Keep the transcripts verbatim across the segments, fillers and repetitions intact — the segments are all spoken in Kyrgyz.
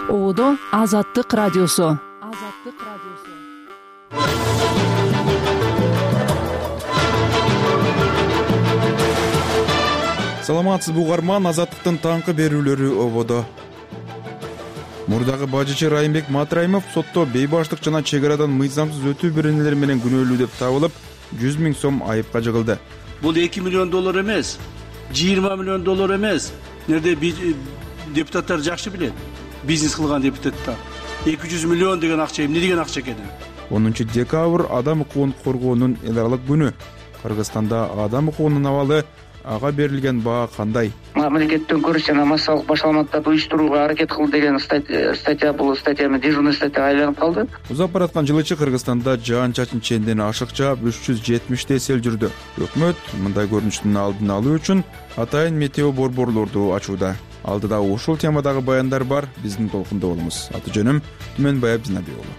Оодо Азаттык радиосу. Азаттык радиосу. Саламатсызбы угарман, Азаттыктын таңкы берүүлөрү ободо. Мурдагы бажычы Райымбек Матраимов сотто бейбаштык жана чек арадан мыйзамсыз өтүү беренелери менен күнөөлүү деп табылып, жүз миң сом айыпка жыгылды. Бул эки миллион доллар эмес, жыйырма миллион доллар эмес. Нерде депутаттар жакшы билет. Бизнес кылган депутаттар. эки жүз миллион деген акча эмне деген акча экен? онунчу декабрь адам укугун коргоонун эл аралык күнү. Кыргызстанда адам укугунун абалы, ага берилген баа кандай? Мамлекеттен көрүш жана массалык баш маалыматтарды уюштурууга аракет кыл деген статья, бул статьяны дежурный статьяга айланып калды. Узап бараткан жылычы Кыргызстанда жаан-чачын ченден ашык жаап үч жүз жетимиштей сел жүрдү. Өкмөт мындай көрүнүштүн алдын алуу үчүн атайын метео борборлорду ачууда. Алдыда ушул темадагы баяндар бар, биздин толкунда болуңуз. Аты жөнүм Түмөнбай Абдинабек уулу.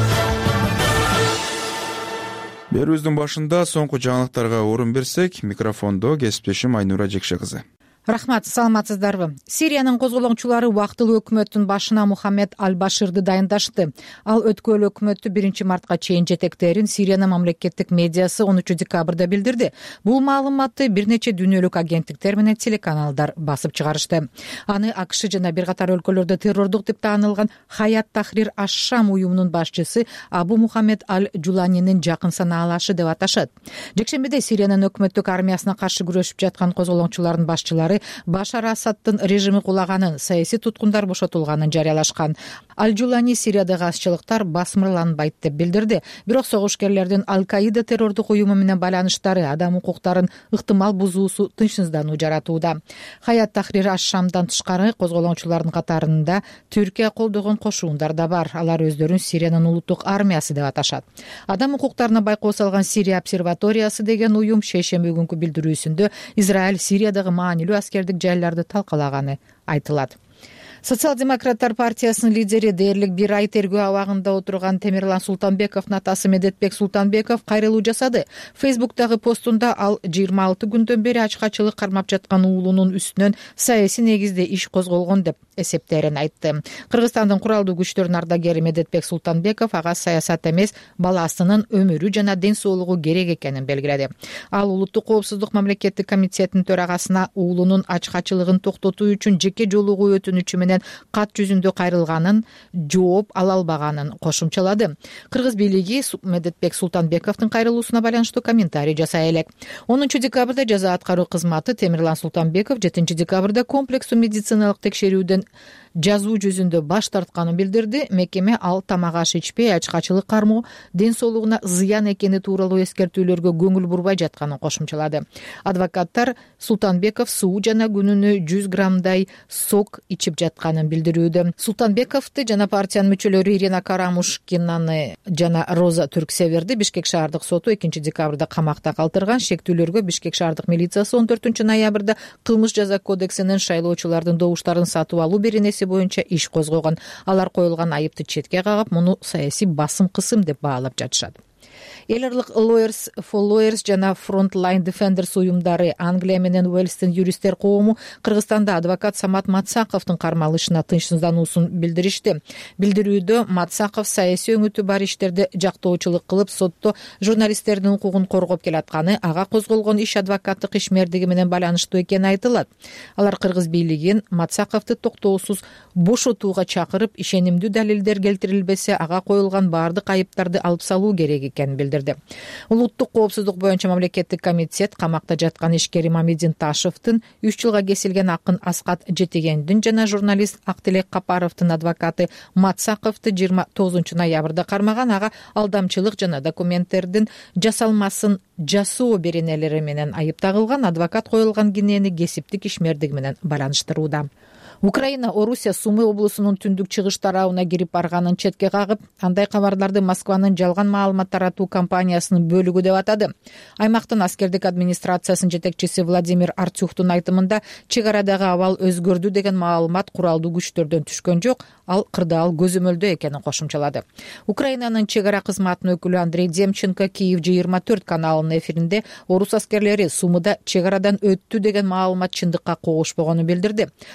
Берүүбүздүн башында соңку жаңылыктарга орун берсек, микрофондо кесиптешим Айнура Жекше кызы. Рахмат, саламатсыздарбы. Сириянын козголоңчулары убактылуу өкмөттүн башына Мухаммед Аль-Баширди дайындашты. Ал өткөрүлүү өкмөттү биринчи мартка чейин жетектерин Сириянын мамлекеттик медиасы онунчу декабрда билдирди. Бул маалыматты бир нече дүйнөлүк агенттиктер менен телеканалдар басып чыгарышты. Аны АКШ жана бир катар өлкөлөрдө террордук деп таанылган Хаят Тахрир аш-Шам уюмунун башчысы Абу Мухаммед Аль-Джуланинин жакын санаалашы деп аташат. Жекшембиде Сириянын өкмөттүк армиясына каршы күрөшүп жаткан козголоңчулардын башчылары Башар Асадтын режими кулаганын, саясий туткундар бошотулганын жарыялашкан. Аль-Джулани Сириядагы азчылыктар басмырланбайт деп билдирди. Бирок согушкерлердин Аль-Каида террордук уюму менен байланыштары адам укуктарын ыктымал бузуусу тынчсыздануу жаратууда. Хаят Тахрир аш-Шамдан тышкары козголоңчулардын катарында Түркия колдогон кошуундар да бар. Алар өздөрүн Сириянын улуттук армиясы деп аташат. Адам укуктарына байкоо салган Сирия обсерваториясы деген уюм шейшемби күнкү билдирүүсүндө Израиль Сириядагы маанилүү аскердик жайларды талкалаганы айтылат. Социал-демократтар партиясынын лидери дээрлик бир ай тергөө абагында отурган Темирлан Султанбековдун атасы Медетбек Султанбеков кайрылуу жасады. Фейсбуктагы постунда ал жыйырма алты күндөн бери ачкачылык кармап жаткан уулунун үстүнөн саясий негизде иш козголгон деп эсептерин айтты. Кыргызстандын куралдуу күчтөрүнүн ардагери Медетбек Султанбеков ага саясат эмес, баласынын өмүрү жана ден соолугу керек экенин белгиледи. Ал улуттук коопсуздук мамлекеттик комитетинин төрагасына уулунун ачкачылыгын токтотуу үчүн жеке жолугу өтүнүчү менен кат жүзүндө кайрылганын, жооп ала албаганын кошумчалады. Кыргыз бийлиги Медетбек Султанбековдун кайрылуусуна байланыштуу комментарий жасай элек. онунчу декабрда жаза аткаруу кызматы Темирлан Султанбеков жетинчи декабрда комплекстүү медициналык текшерүүдөн жазуу жүзүндө баш тартканын билдирди. Мекеме ал тамак аш ичпей, ачкачылык кармоо ден соолугуна зыян экени тууралуу эскертүүлөргө көңүл бурбай жатканын кошумчалады. Адвокаттар Султанбеков суу жана күнүнө жүз граммдай сок ичип жатканын билдирүүдө. Султанбековду жана партиянын мүчөлөрү Ирина Карамушкинаны жана Роза Түрксеверди Бишкек шаардык соту экинчи декабрда камакта калтырган. Шектүүлөргө Бишкек шаардык милициясы он төртүнчү ноябрда кылмыш жаза кодексинин шайлоочулардын добуштарын сатып алуу беренеси боюнча иш козгогон. Алар коюлган айыпты четке кагып, муну саясий басым кысым деп баалап жатышат. Эл аралык Lawyers for Lawyers жана Frontline Defenders уюмдары Англия менен Уэльстин юристтер коому Кыргызстанда адвокат Самат Матсаковдун кармалышына тынчсыздануусун билдиришти. Билдирүүдө Матсаков саясий өңүтү бар иштерде жактоочулук кылып, сотто журналисттердин укугун коргоп келатканы, ага козголгон иш адвокаттык ишмердиги менен байланыштуу экени айтылат. Алар Кыргыз бийлигин Матсаковду токтоосуз бошотууга чакырып, ишенимдүү далилдер келтирилбесе, ага коюлган баардык айыптарды алып салуу керек экенин билдирди. Улуттук коопсуздук боюнча мамлекеттик комитет камакта жаткан ишкер Имамидин Ташевдин үч жылга кесилген акын Аскат Жетегендин жана журналист Актилек Капаровдун адвокаты Матсаковду жыйырма тогузунчу ноябрда кармаган. Ага алдамчылык жана документтердин жасалмасын жасоо беренелери менен айып тагылган. Адвокат коюлган кинени кесиптик ишмердиги менен байланыштырууда. Украина Орусия Сумы облусунун түндүк чыгыш тарабына кирип барганын четке кагып, андай кабарларды Москванын жалган маалымат таратуу компаниясынын бөлүгү деп атады. Аймактын аскердик администрациясынын жетекчиси Владимир Артюхтун айтымында, чек арадагы абал өзгөрдү деген маалымат куралдуу күчтөрдөн түшкөн жок, ал кырдаал көзөмөлдөө экенин кошумчалады. Украинанын чек ара кызматынын өкүлү Андрей Демченко Киев жыйырма төрт каналынын эфиринде орус аскерлери Сумыда чек арадан өттү деген маалымат чындыкка когушпогонун билдирди. Ал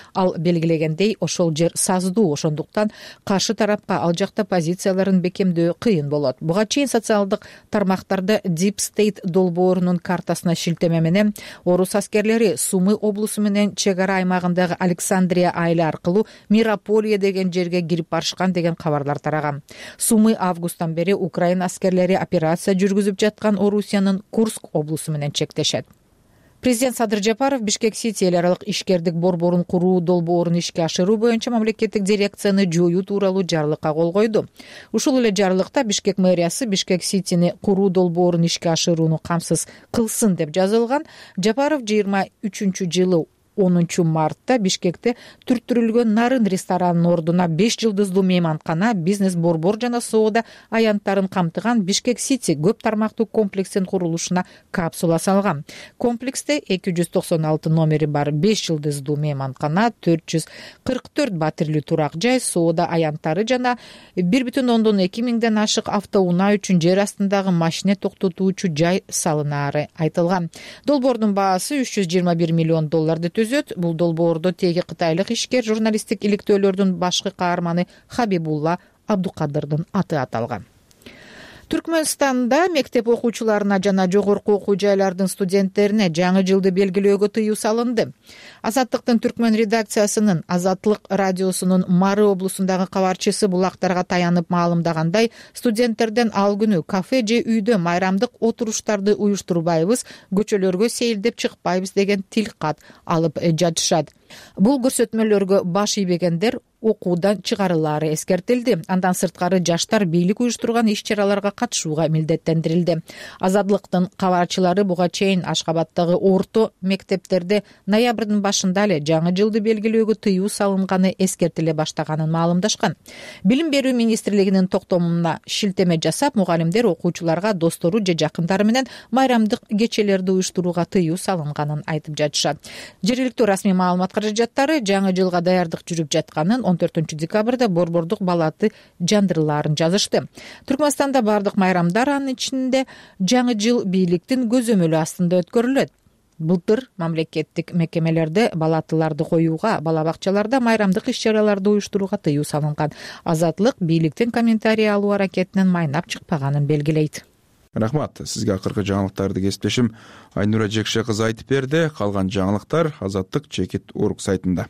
белгилегендей, ошол жер саздуу, ошондуктан каршы тарапка ал жакта позицияларын бекемдөө кыйын болот. Буга чейин социалдык тармактарда Deep State долбоорунун картасына шилтеме менен орус аскерлери Сумы облусу менен чек ара аймагындагы Александрия айылы аркылуу Мирополия деген жерге кирип барышкан деген кабарлар тараган. Сумы августтан бери Украина аскерлери операция жүргүзүп жаткан Орусиянын Курск облусу менен чектешет. Президент Садыр Жапаров Бишкек Сити эл аралык ишкердик борборун куруу долбоорун ишке ашыруу боюнча мамлекеттик дирекцияны жоюу тууралуу жарлыкка кол койду. Ушул эле жарлыкта Бишкек мэриясы Бишкек Ситини куруу долбоорун ишке ашырууну камсыз кылсын деп жазылган. Жапаров жыйырма үчүнчү жылы онунчу мартта Бишкекте түрттүрүлгөн Нарын ресторанынын ордуна беш жылдыздуу мейманкана, бизнес борбор жана соода аянттарын камтыган Бишкек Сити көп тармактуу комплексин курулушуна капсула салган. Комплексте эки жүз токсон алты номери бар беш жылдыздуу мейманкана, төрт жүз кырк төрт батирлүү турак жай, соода аянттары жана бир бүтүн ондон эки миңден ашык автоунаа үчүн жер астындагы машина токтотуучу жай салынаары айтылган. Долбоордун баасы үч жүз жыйырма бир миллион долларды төзөт. Бул долбоордо теги кытайлык ишкер журналисттик иликтөөлөрдүн башкы каарманы Хабибулла Абдукадырдын аты аталган. Түркмөнстанда мектеп окуучуларына жана жогорку окуу жайлардын студенттерине жаңы жылды белгилөөгө тыюу салынды. Азаттыктын Түркмөн редакциясынын Азаттык радиосунун Мары облусундагы кабарчысы булактарга таянып маалымдагандай, студенттерден ал күнү кафе же үйдө майрамдык отуруштарды уюштурбайбыз, көчөлөргө сейилдеп чыкпайбыз деген тилкат алып жатышат. Бул көрсөтмөлөргө баш ийбегендер окуудан чыгарылаары эскертилди. Андан сырткары жаштар бийлик уюштурган иш-чараларга катышууга милдеттендирилди. Азаттыктын кабарчылары буга чейин Ашкабадтагы орто мектептерде ноябрдын башында эле жаңы жылды белгилөөгө тыюу салынганы эскертиле баштаганын маалымдашкан. Билим берүү министрлигинин токтомуна шилтеме жасап, мугалимдер окуучуларга достору же жакындары менен майрамдык кечелерди уюштурууга тыюу салынганын айтып жатышат. Жергиликтүү расмий маалымат каражаттары жаңы жылга даярдык жүрүп жатканын он төртүнчү декабрда борбордук балаты жандырылаарын жазышты. Түркмөнстанда бардык майрамдар, анын ичинде жаңы жыл бийликтин көзөмөлү астында өткөрүлөт. Былтыр мамлекеттик мекемелерде балатыларды коюуга, бала бакчаларда майрамдык иш-чараларды уюштурууга тыюу салынган. Азаттык бийликтин комментарий алуу аракетинен майнап чыкпаганын белгилейт. Рахмат. Сизге акыркы жаңылыктарды кесиптешим Айнура Жекше кызы айтып берди. Калган жаңылыктар Азаттык чекит точка орг сайтында.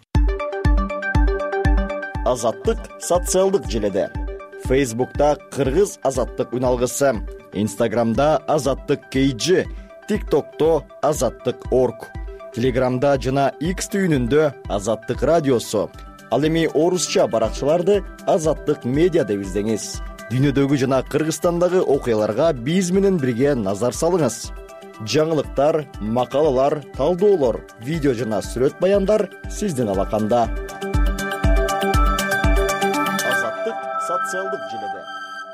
Азаттык социалдык желеде. Фейсбукта Кыргыз Азаттык үналгысы, Инстаграмда Азаттык кей джи, ТикТокто Азаттык точка орг, Телеграмда жана X түйүнүндө Азаттык радиосу. Ал эми орусча баракчаларды Азаттык медиа деп издеңиз. Дүйнөдөгү жана Кыргызстандагы окуяларга биз менен бирге назар салыңыз. Жаңылыктар, макалалар, талдоолор, видео жана сүрөт баяндар сиздин алаканда. Азаттык социалдык желеде.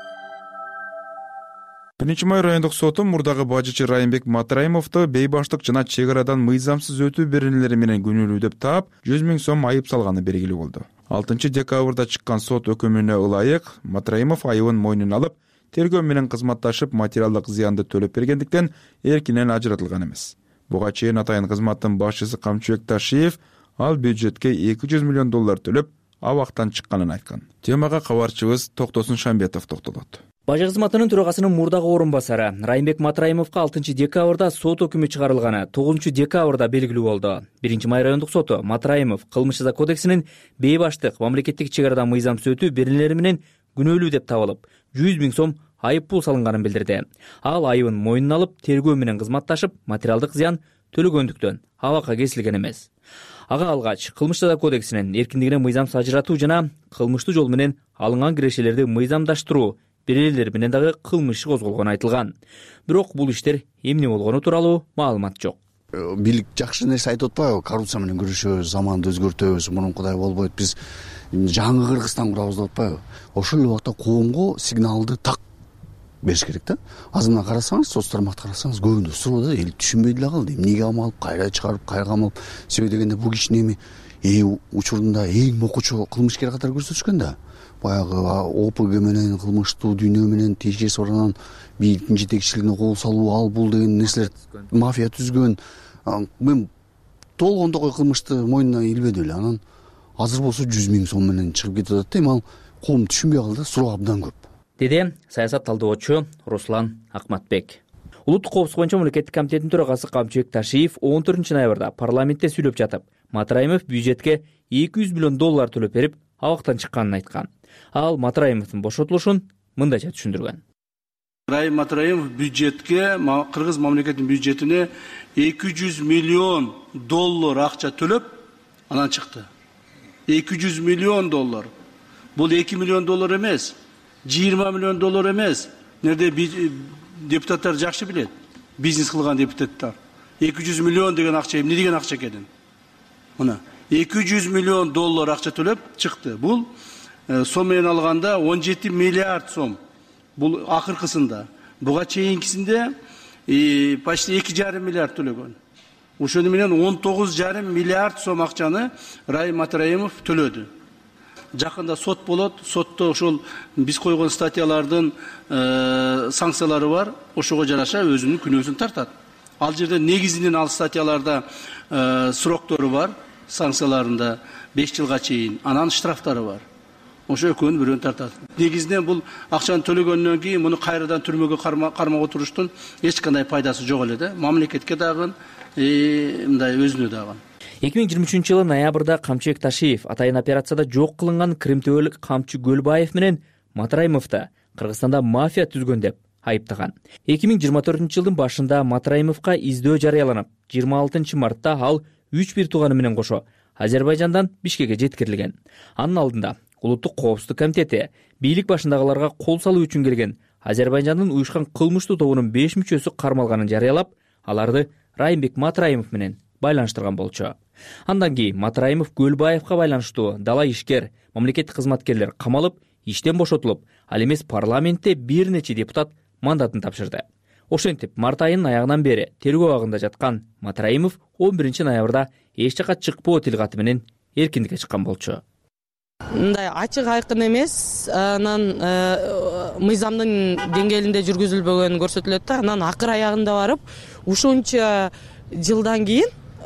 Биринчи май райондук соту мурдагы бажычы Райымбек Матраимовду бейбаштык жана чек арадан мыйзамсыз өтүү беренелери менен күнөөлүү деп таап, жүз миң сом айып салганы белгилүү болду. алтынчы декабрда чыккан сот өкүмүнө ылайык Матраимов айыбын мойнуна алып, тергөө менен кызматташып материалдык зыянды төлөп бергендиктен эркинен ажыратылган эмес. Буга чейин атайын кызматтын башчысы Камчыбек Ташиев ал бюджетке эки жүз миллион доллар төлөп абактан чыкканын айткан. Темага кабарчыбыз Токтосун Шамбетов токтолот. Бажы кызматынын төрагасынын мурдагы орун басары Райымбек Матраимовго алтынчы декабрда сот өкүмү чыгарылганы тогузунчу декабрда белгилүү болду. биринчи май райондук соту Матраимов кылмыш жаза кодексинин бейбаштык, мамлекеттик чек арадан мыйзамсыз өтүү беренелери менен күнөөлүү деп табылып, жүз миң сом айып пул салынганын билдирди. Ал айыбын мойнуна алып, тергөө менен кызматташып, материалдык зыян төлөгөндүктөн абакка кесилген эмес. Ага алгач кылмыш жаза кодексинин эркиндигине мыйзамсыз ажыратуу жана кылмыштуу жол менен алынган кирешелерди мыйзамдаштыруу беренелер менен дагы кылмыш козголгону айтылган. Бирок бул иштер эмне болгону тууралуу маалымат жок. Бийлик жакшы нерсе айтып атпайбы? Коррупция менен күрөшөбүз, заманды өзгөртөбүз, мурункудай болбойт, биз жаңы Кыргызстан курабыз деп атпайбы? Ошол эле убакта коомго сигналды так бериш керек да. Азырына карасаңыз, соц тармакты карасаңыз, көбүндө суроо эл түшүнбөй деле калды. Эмнеге камалып, кайра чыгарып, кайра камалып, себеби дегенде бул кишини эми э учурунда эң мокучу кылмышкер катары көрсөтүшкөн да. Баягы О П Г менен кылмыштуу дүйнө менен тиешеси баранан бийликтин жетекчилигине кол салуу, ал бул деген нерселер мафия түзгөн. Мен толгондогу кылмышты мойнуна илбедим эле. Анан азыр болсо жүз миң сом менен чыгып кетип атат да, эми ал коом түшүнбөй калды, суроо абдан көп, деди саясат талдоочу Руслан Акматбек. Улуттук коопсуздук боюнча мамлекеттик комитеттин төрагасы Камчыбек Ташиев он төртүнчү ноябрда парламентте сүйлөп жатып, Матраимов бюджетке эки жүз миллион доллар төлөп берип, абактан чыкканын айткан. Ал Матраимовдун бошотулушун мындайча түшүндүргөн. Раим Матраимов бюджетке, Кыргыз мамлекетинин бюджетине эки жүз миллион доллар акча төлөп, анан чыкты. эки жүз миллион доллар. Бул эки миллион доллар эмес, жыйырма миллион доллар эмес. Нерде депутаттар жакшы билет. Бизнес кылган депутаттар. эки жүз миллион деген акча эмне деген акча экенин. Мына эки жүз миллион доллар акча төлөп чыкты. Бул сом менен алганда он жети миллиард сом. Бул акыркысында. Буга чейинкисинде почти эки жарым миллиард төлөгөн. Ошону менен он тогуз жарым миллиард сом акчаны Раим Матраимов төлөдү. Жакында сот болот, сотто ошол биз койгон статьялардын санкциялары бар, ошого жараша өзүнүн күнөөсүн тартат. Ал жерде негизинен ал статьяларда сроктору бар, санкцияларында беш жылга чейин, анан штрафтары бар. Ошо экөөнү бирөөнү тартат. Негизинен бул акчаны төлөгөндөн кийин муну кайрадан түрмөгө кармап отуруштун эч кандай пайдасы жок эле да. Мамлекетке дагы, мындай өзүнө дагы. эки миң жыйырма үчүнчү жылы ноябрда Камчыбек Ташиев атайын операцияда жок кылынган Кримтөөлүк Камчы Көлбаев менен Матраимовду Кыргызстанда мафия түзгөн деп айыптаган. эки миң жыйырма төртүнчү жылдын башында Матраимовго издөө жарыяланып, жыйырма алтынчы мартта ал үч бир тууганы менен кошо Азербайжандан Бишкекке жеткирилген. Анын алдында Улуттук коопсуздук комитети бийлик башындагыларга кол салуу үчүн келген Азербайжандын уюшкан кылмыштуу тобунун беш мүчөсү кармалганын жарыялап, аларды Райымбек Матраимов менен байланыштырган болчу. Андан кийин Матраимов Көлбаевга байланыштуу дала ишкер, мамлекеттик кызматкерлер камалып, иштен бошотулуп, ал эмес парламентте бир нече депутат мандатын тапшырды. Ошентип, март айынын аягынан бери тергөө абагында жаткан Матраимов он биринчи ноябрда эч жака чыкпоо тил каты менен эркиндикке чыккан болчу. Мындай ачык айкын эмес, анан мыйзамдын деңгээлинде жүргүзүлбөгөнү көрсөтүлөт да, анан акыр аягында барып ушунча жылдан кийин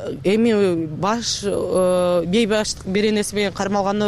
эми баш бейбаштык беренеси менен кармалганы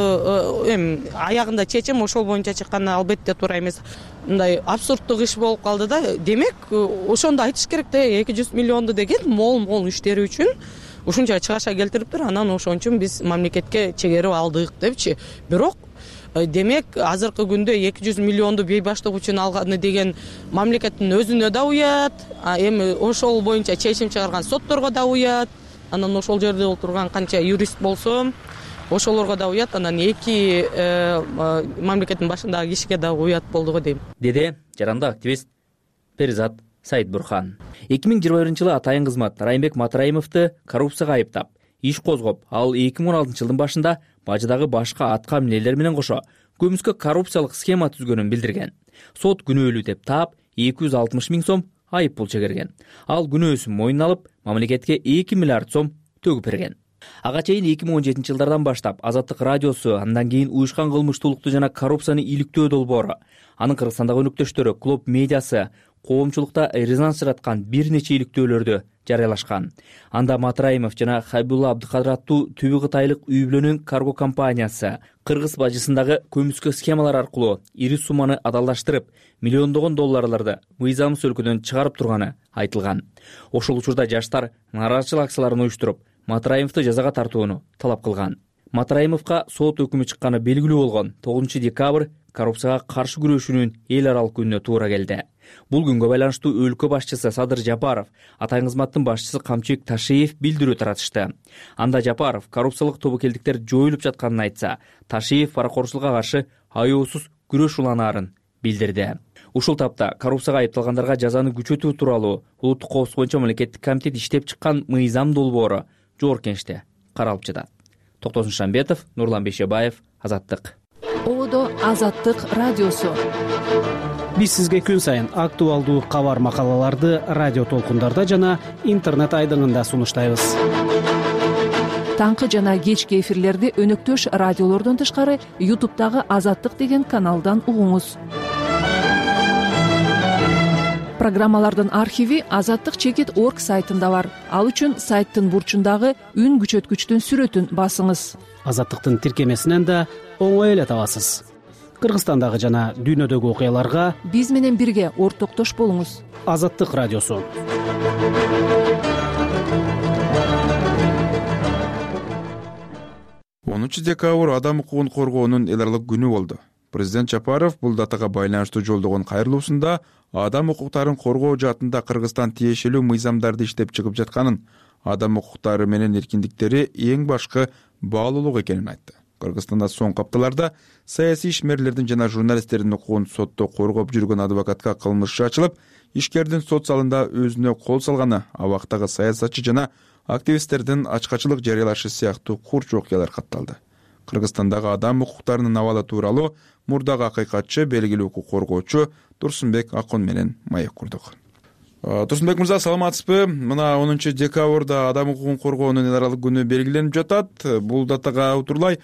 эми аягында чечим ошол боюнча чыкканы албетте туура эмес. Мындай абсурдтук иш болуп калды да. Демек, ошондо айтыш керек да, эки жүз миллионду деген мол-мол иштери үчүн ушунча чыгаша келтириптир, анан ошон үчүн биз мамлекетке чегерип алдык депчи. Бирок демек азыркы күндө эки жүз миллионду бейбаштык үчүн алганы деген мамлекеттин өзүнө да уят, эми ошол боюнча чечим чыгарган сотторго да уят, анан ошол жерде отурган канча юрист болсо ошолорго да уят, анан эки мамлекеттин башындагы кишиге да уят болду го дейм, деди жарандык активист Перизат Саидбурхан. эки миң жыйырма биринчи жылы атайын кызмат Райымбек Матраимовду коррупцияга айыптап, иш козгоп, ал эки миң он алтынчы жылдын башында бажыдагы башка атка эмнелер менен кошо көмүскө коррупциялык схема түзгөнүн билдирген. Сот күнөөлүү деп таап эки жүз алтымыш миң сом айып пул чегерген. Ал күнөөсүн мойнуна алып, мамлекетке эки миллиард сом төгүп берген. Ага чейин эки миң он жетинчи жылдардан баштап Азаттык радиосу, андан кийин уюшкан кылмыштуулукту жана коррупцияны иликтөө долбоору, анын Кыргызстандагы өнөктөштөрү Клуб медиасы коомчулукта резонанс жараткан бир нече иликтөөлөрдү жарыялашкан. Анда Матраимов жана Хайбулла Абдыкадыр аттуу түбү кытайлык үй бүлөнүн карго компаниясы Кыргыз бажысындагы көмүскө схемалар аркылуу ири сумманы адалдаштырып, миллиондогон долларларды мыйзамсыз өлкөдөн чыгарып турганы айтылган. Ошол учурда жаштар нааразычылык акцияларын уюштуруп, Матраимовду жазага тартууну талап кылган. Матраимовго сот өкүмү чыкканы белгилүү болгон тогузунчу декабрь коррупцияга каршы күрөшүүнүн эл аралык күнүнө туура келди. Бул күнгө байланыштуу өлкө башчысы Садыр Жапаров, атайын кызматтын башчысы Камчыбек Ташиев билдирүү таратышты. Анда Жапаров коррупциялык тобокелдиктер жоюлуп жатканын айтса, Ташиев паракорчулукка каршы аяосуз күрөш уланаарын билдирди. Ушул тапта коррупцияга айыпталгандарга жазаны күчөтүү тууралуу Улуттук коопсуздук боюнча мамлекеттик комитет иштеп чыккан мыйзам долбоору жогорку кеңеште каралып жатат. Токтосун Шамбетов, Нурлан Бейшебаев, Азаттык. Ободо Азаттык радиосу. Биз сизге күн сайын актуалдуу кабар макалаларды радио толкундарда жана интернет айдыңында сунуштайбыз. Таңкы жана кечки эфирлерди өнөктөш радиолордон тышкары YouTube'дагы Азаттык деген каналдан угуңуз. программалардын архиви азаттык чекит орг сайтында бар. Ал үчүн сайттын бурчундагы үн күчөткүчтүн сүрөтүн басыңыз. Азаттыктын тиркемесинен да оңой эле табасыз. Кыргызстандагы жана дүйнөдөгү окуяларга биз менен бирге ортоктош болуңуз. Азаттык радиосу. онунчу декабрь адам укугун коргоонун эл аралык күнү болду. Президент Жапаров бул датага байланыштуу жолдогон кайрылуусунда адам укуктарын коргоо жаатында Кыргызстан тиешелүү мыйзамдарды иштеп чыгып жатканын, адам укуктары менен эркиндиктери эң башкы баалуулук экенин айтты. Кыргызстанда соңку апталарда саясий ишмерлердин жана журналисттердин укугун сотто коргоп жүргөн адвокатка кылмыш иши ачылып, ишкердин сот залында өзүнө кол салганы, абактагы саясатчы жана активисттердин ачкачылык жарыялашы сыяктуу курч окуялар катталды. Кыргызстандагы адам укуктарынын абалы тууралуу мурдагы акыйкатчы, белгилүү укук коргоочу Турсунбек Акун менен маек курдук. Турсунбек мырза, саламатсызбы? Мына онунчу декабрда адам укугун коргоонун эл аралык күнү белгиленип жатат. Бул датага утурлай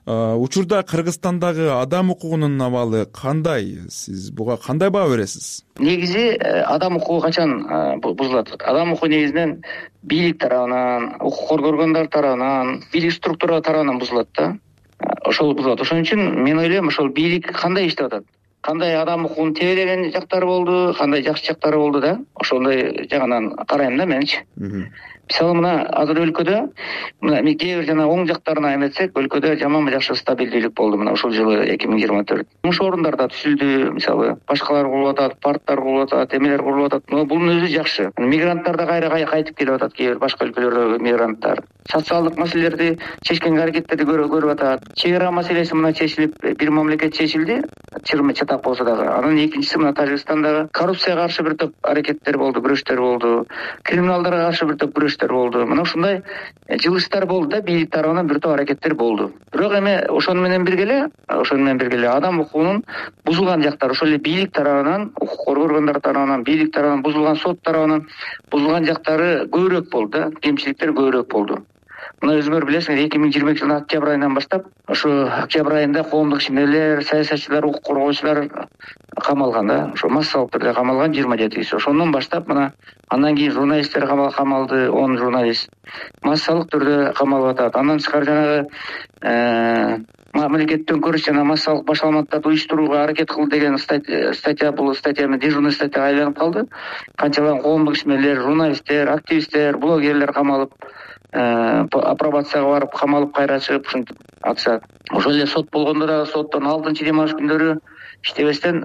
учурда Кыргызстандагы адам укугунун абалы кандай? Сиз буга кандай баа бересиз? Негизи адам укугу качан бузулат? Адам укугу негизинен бийлик тарабынан, укук коргогондар тарабынан, бийлик структура тарабынан бузулат да. Ошол бузулат. Ошон үчүн мен ойлойм, ошол бийлик кандай иштеп атат? Кандай адам укугун тебелеген жактары болду, кандай жакшы жактары болду да. Ошондой жагынан карайм да менчи. Мисалы мына азыр өлкөдө мына кээ бир жана оң жактарына эметсек, өлкөдө жаманбы жакшы стабилдүүлүк болду мына ушул жылы эки миң жыйырма төрт. Муш орундар да түзүлдү, мисалы башкалар курулуп атат, парктар курулуп атат, эмелер курулуп атат. Бунун өзү жакшы. Мигранттар да кайра кайтып келип атат, кээ бир башка өлкөлөрдөгү мигранттар. Социалдык маселелерди чечкенге аракеттерди көрүп атат. Чек ара маселеси мына чечилип, бир мамлекет чечилди, чырмы чатак болсо дагы. Анан экинчиси мына Тажикстандагы коррупцияга каршы бир топ аракеттер болду, күрөштөр болду. Криминалдарга каршы бир топ күрөш болду. Мына ушундай жылыштар болду да, бийлик тарабынан бир топ аракеттер болду. Бирок эми ошону менен бирге эле, ошону менен бирге эле адам укугунун бузулган жактары, ошол эле бийлик тарабынан, укук коргоо органдары тарабынан, бийлик тарабынан бузулган, сот тарабынан бузулган жактары көбүрөөк болду да, кемчиликтер көбүрөөк болду. Мына өзүңөр билесиңер, эки миң жыйырма экинчи жылдын октябрь айынан баштап, ошо октябрь айында коомдук ишмерлер, саясатчылар, укук коргоочулар камалган да, ошо массалык түрдө камалган жыйырма жети киши. Ошондон баштап мына андан кийин журналисттер камалды, он журналист массалык түрдө камалып атат. Андан тышкары жанагы мамлекеттик төңкөрүш жана массалык башаламаттарды уюштурууга аракет кылды деген статья, бул статья дежурный статьяга айланып калды. Канчалаган коомдук ишмерлер, журналисттер, активисттер, блогерлер камалып, апробацияга барып камалып кайра чыгып ушинтип атышат. Ошол эле сот болгондо да соттон алтынчы дем алыш күндөрү иштебестен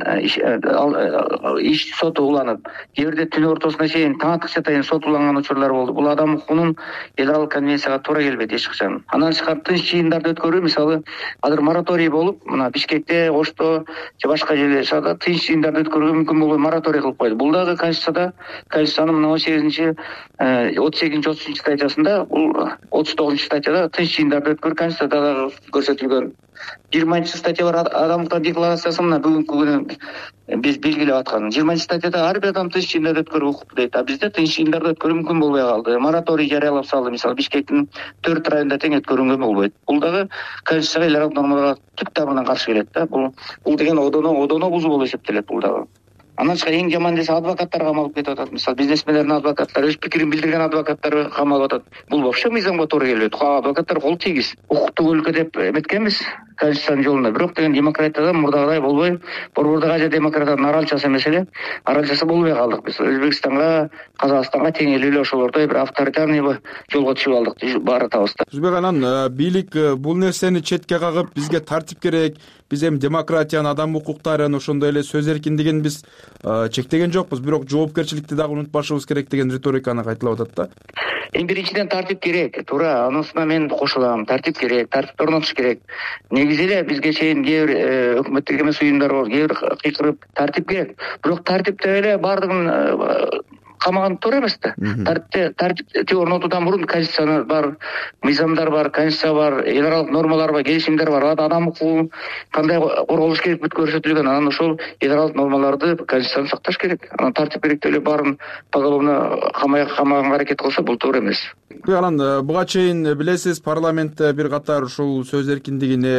иш соту уланып, кээ бирде түн ортосуна чейин, таң аткыча чейин сот уланган учурлар болду. Бул адам укугунун эл аралык конвенцияга туура келбейт эч качан. Андан тышкары тынч жыйындарды өткөрүү, мисалы азыр мораторий болуп, мына Бишкекте, Ошто же башка жерлерде тынч жыйындарды өткөрүүгө мүмкүн болбой мораторий кылып койду. Бул дагы Конституцияда, Конституциянын мына он сегизинчи, отуз сегизинчи, отуз үчүнчү статьясында, бул отуз тогузунчу статьяда тынч жыйындарды өткөрүү Конституцияда дагы көрсөтүлгөн. жыйырманчы статья бар, адам укуктарынын декларациясы мына бүгүнкү күнү биз белгилеп аткан. жыйырманчы статьяда ар бир адам тынч жыйындарды өткөрүүгө укуктуу дейт. А бизде тынч жыйындарды өткөрүү мүмкүн болбой калды. Мораторий жарыялап салды, мисалы Бишкектин төрт районунда тең өткөрүүгө болбойт. Бул дагы Конституцияга, эл аралык нормаларга түп тамырынан каршы келет да. Бул бул деген одоно одоно бузуу болуп эсептелет бул дагы. Андан тышкары эң жаман десе адвокаттар камалып кетип атат. Мисалы бизнесмендердин адвокаттары, өз пикирин билдирген адвокаттар камалып атат. Бул вообще мыйзамга туура келбейт. Адвокаттар кол тийгиз. Укуктук өлкө деп эметкенбиз Конституциянын жолунда. Бирок деген демократияда мурдагыдай болбой, борбордук ажа демократиянын аралчасы эмес эле, аралчасы болбой калдык. Биз Өзбекстанга, Казакстанга теңелүү эле ошолордой бир авторитарный жолго түшүп алдык баары табызда. Түзбек анан бийлик бул нерсени четке кагып, бизге тартип керек, биз эми демократияны, адам укуктарын, ошондой эле сөз эркиндигин биз чектеген жокпуз, бирок жоопкерчиликти дагы унутпашыбыз керек деген риториканы кайталап атат да. Эң биринчиден тартип керек, туура, анысына мен кошулам. Тартип керек, тартип орнотуш керек. Негизи эле бизге чейин кээ бир өкмөттүк эмес уюмдар бар, кээ бир кыйкырып тартип керек. Бирок тартип деп эле баардыгын камаган туура эмес да. Тартипти тартипти орнотуудан мурун Конституция бар, мыйзамдар бар, Конституция бар, эл аралык нормалар бар, келишимдер бар. Адам укугу кандай корголуш керек бүт көрсөтүлгөн. Анан ошол эл аралык нормаларды, Конституцияны сакташ керек. Анан тартип керек деп эле баарын поголовно камаганга аракет кылса, бул туура эмес. Анан буга чейин билесиз, парламентте бир катар ушул сөз эркиндигине,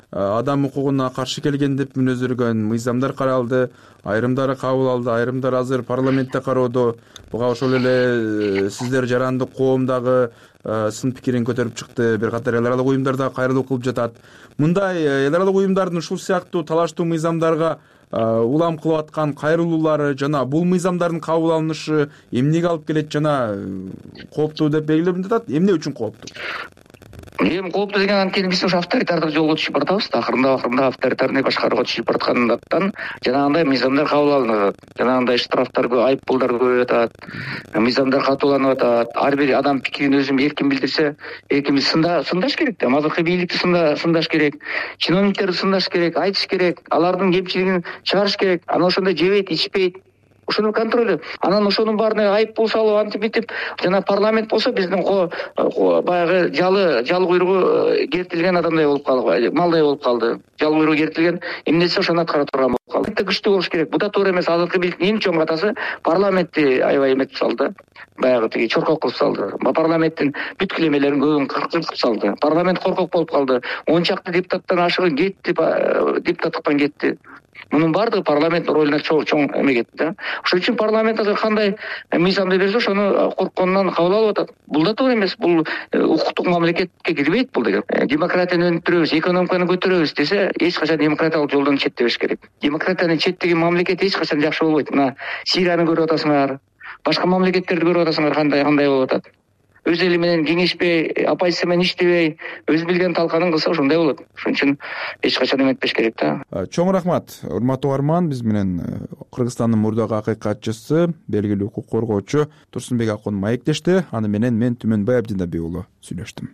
адам укугуна каршы келген деп мүнөздөргөн мыйзамдар каралды, айрымдары кабыл алды, айрымдары азыр парламентте кароодо. Буга ошол эле сиздер жарандык коомдагы сын пикирин көтөрүп чыкты. Бир катар эл аралык уюмдар да кайрылуу кылып жатат. Мындай эл аралык уюмдардын ушул сыяктуу талаштуу мыйзамдарга улам кылып аткан кайрылуулары жана бул мыйзамдардын кабыл алынышы эмнеге алып келет жана кооптуу деп белгилеп жатат? Эмне үчүн кооптуу? Эми кооптуу деген анткени биз ушу авторитардык жолго түшүп баратабыз да. Акырында акырында авторитарный башкарууга түшүп бараткандыктан жанагындай мыйзамдар кабыл алынып атат. Жанагындай штрафтар, айып пулдар көбөйүп атат. Мыйзамдар катууланып атат. Ар бир адам пикирин өзүн эркин билдирсе, эркин сында сындаш керек да. Азыркы бийликти сында сындаш керек. Чиновниктерди сындаш керек, айтыш керек. Алардын кемчилигин чыгарыш керек. Анан ошондой жебейт, ичпейт. Ошонун контролу. Анан ошонун баарына айып пул салып, антип мынтип, жана парламент болсо биздин баягы жалы жал куйругу кертилген адамдай болуп калды, малдай болуп калды. Жал куйругу кертилген эмнеси ошону аткара турган болуп калды. Өтө күчтүү болуш керек. Бу да туура эмес. Азыркы бийликтин эң чоң катасы парламентти аябай эметип салды. Баягы тиги чоркок кылып салды. Парламенттин бүткүл эмелерин көбүн кыркып салды. Парламент коркок болуп калды. он чакты депутаттан ашыгы кетти, депутаттыктан кетти. Мунун баардыгы парламенттин ролуна чоң эме кетти да. Ошон үчүн парламент азыр кандай мыйзамды берсе, ошону коркконунан кабыл алып атат. Бул да туура эмес. Бул укуктук мамлекетке кирбейт бул деген. Демократияны өнүктүрөбүз, экономиканы көтөрөбүз десе, эч качан демократиялык жолдон четтебеш керек. Демократияны четтеген мамлекет эч качан жакшы болбойт. Мына Сирияны көрүп атасыңар, башка мамлекеттерди көрүп атасыңар кандай кандай болуп атат. Өз эли менен кеңешпей, оппозиция менен иштебей, өз билген талканын кылса ошондой болот. Ошон үчүн эч качан эметпеш керек да. Чоң рахмат. Урматтуу угарман, биз менен Кыргызстандын мурдагы акыйкатчысы, белгилүү укук коргоочу Турсунбек Акун маектешти. Аны менен мен Түмөнбай Абдинабек уулу сүйлөштүм.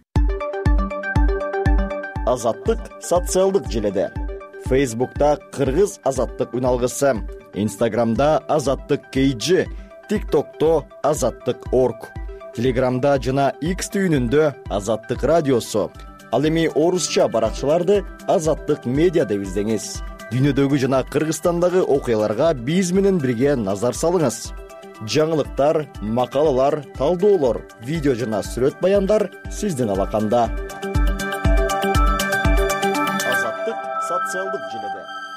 Азаттык социалдык желеде. Фейсбукта Кыргыз азаттык үналгысы, Инстаграмда Азаттык кей джи, ТикТокто Азаттык точка орг, Телеграмда жана X түйүнүндө Азаттык радиосу. Ал эми орусча баракчаларды Азаттык медиа деп издеңиз. Дүйнөдөгү жана Кыргызстандагы окуяларга биз менен бирге назар салыңыз. Жаңылыктар, макалалар, талдоолор, видео жана сүрөт баяндар сиздин алаканда. Азаттык социалдык желеде.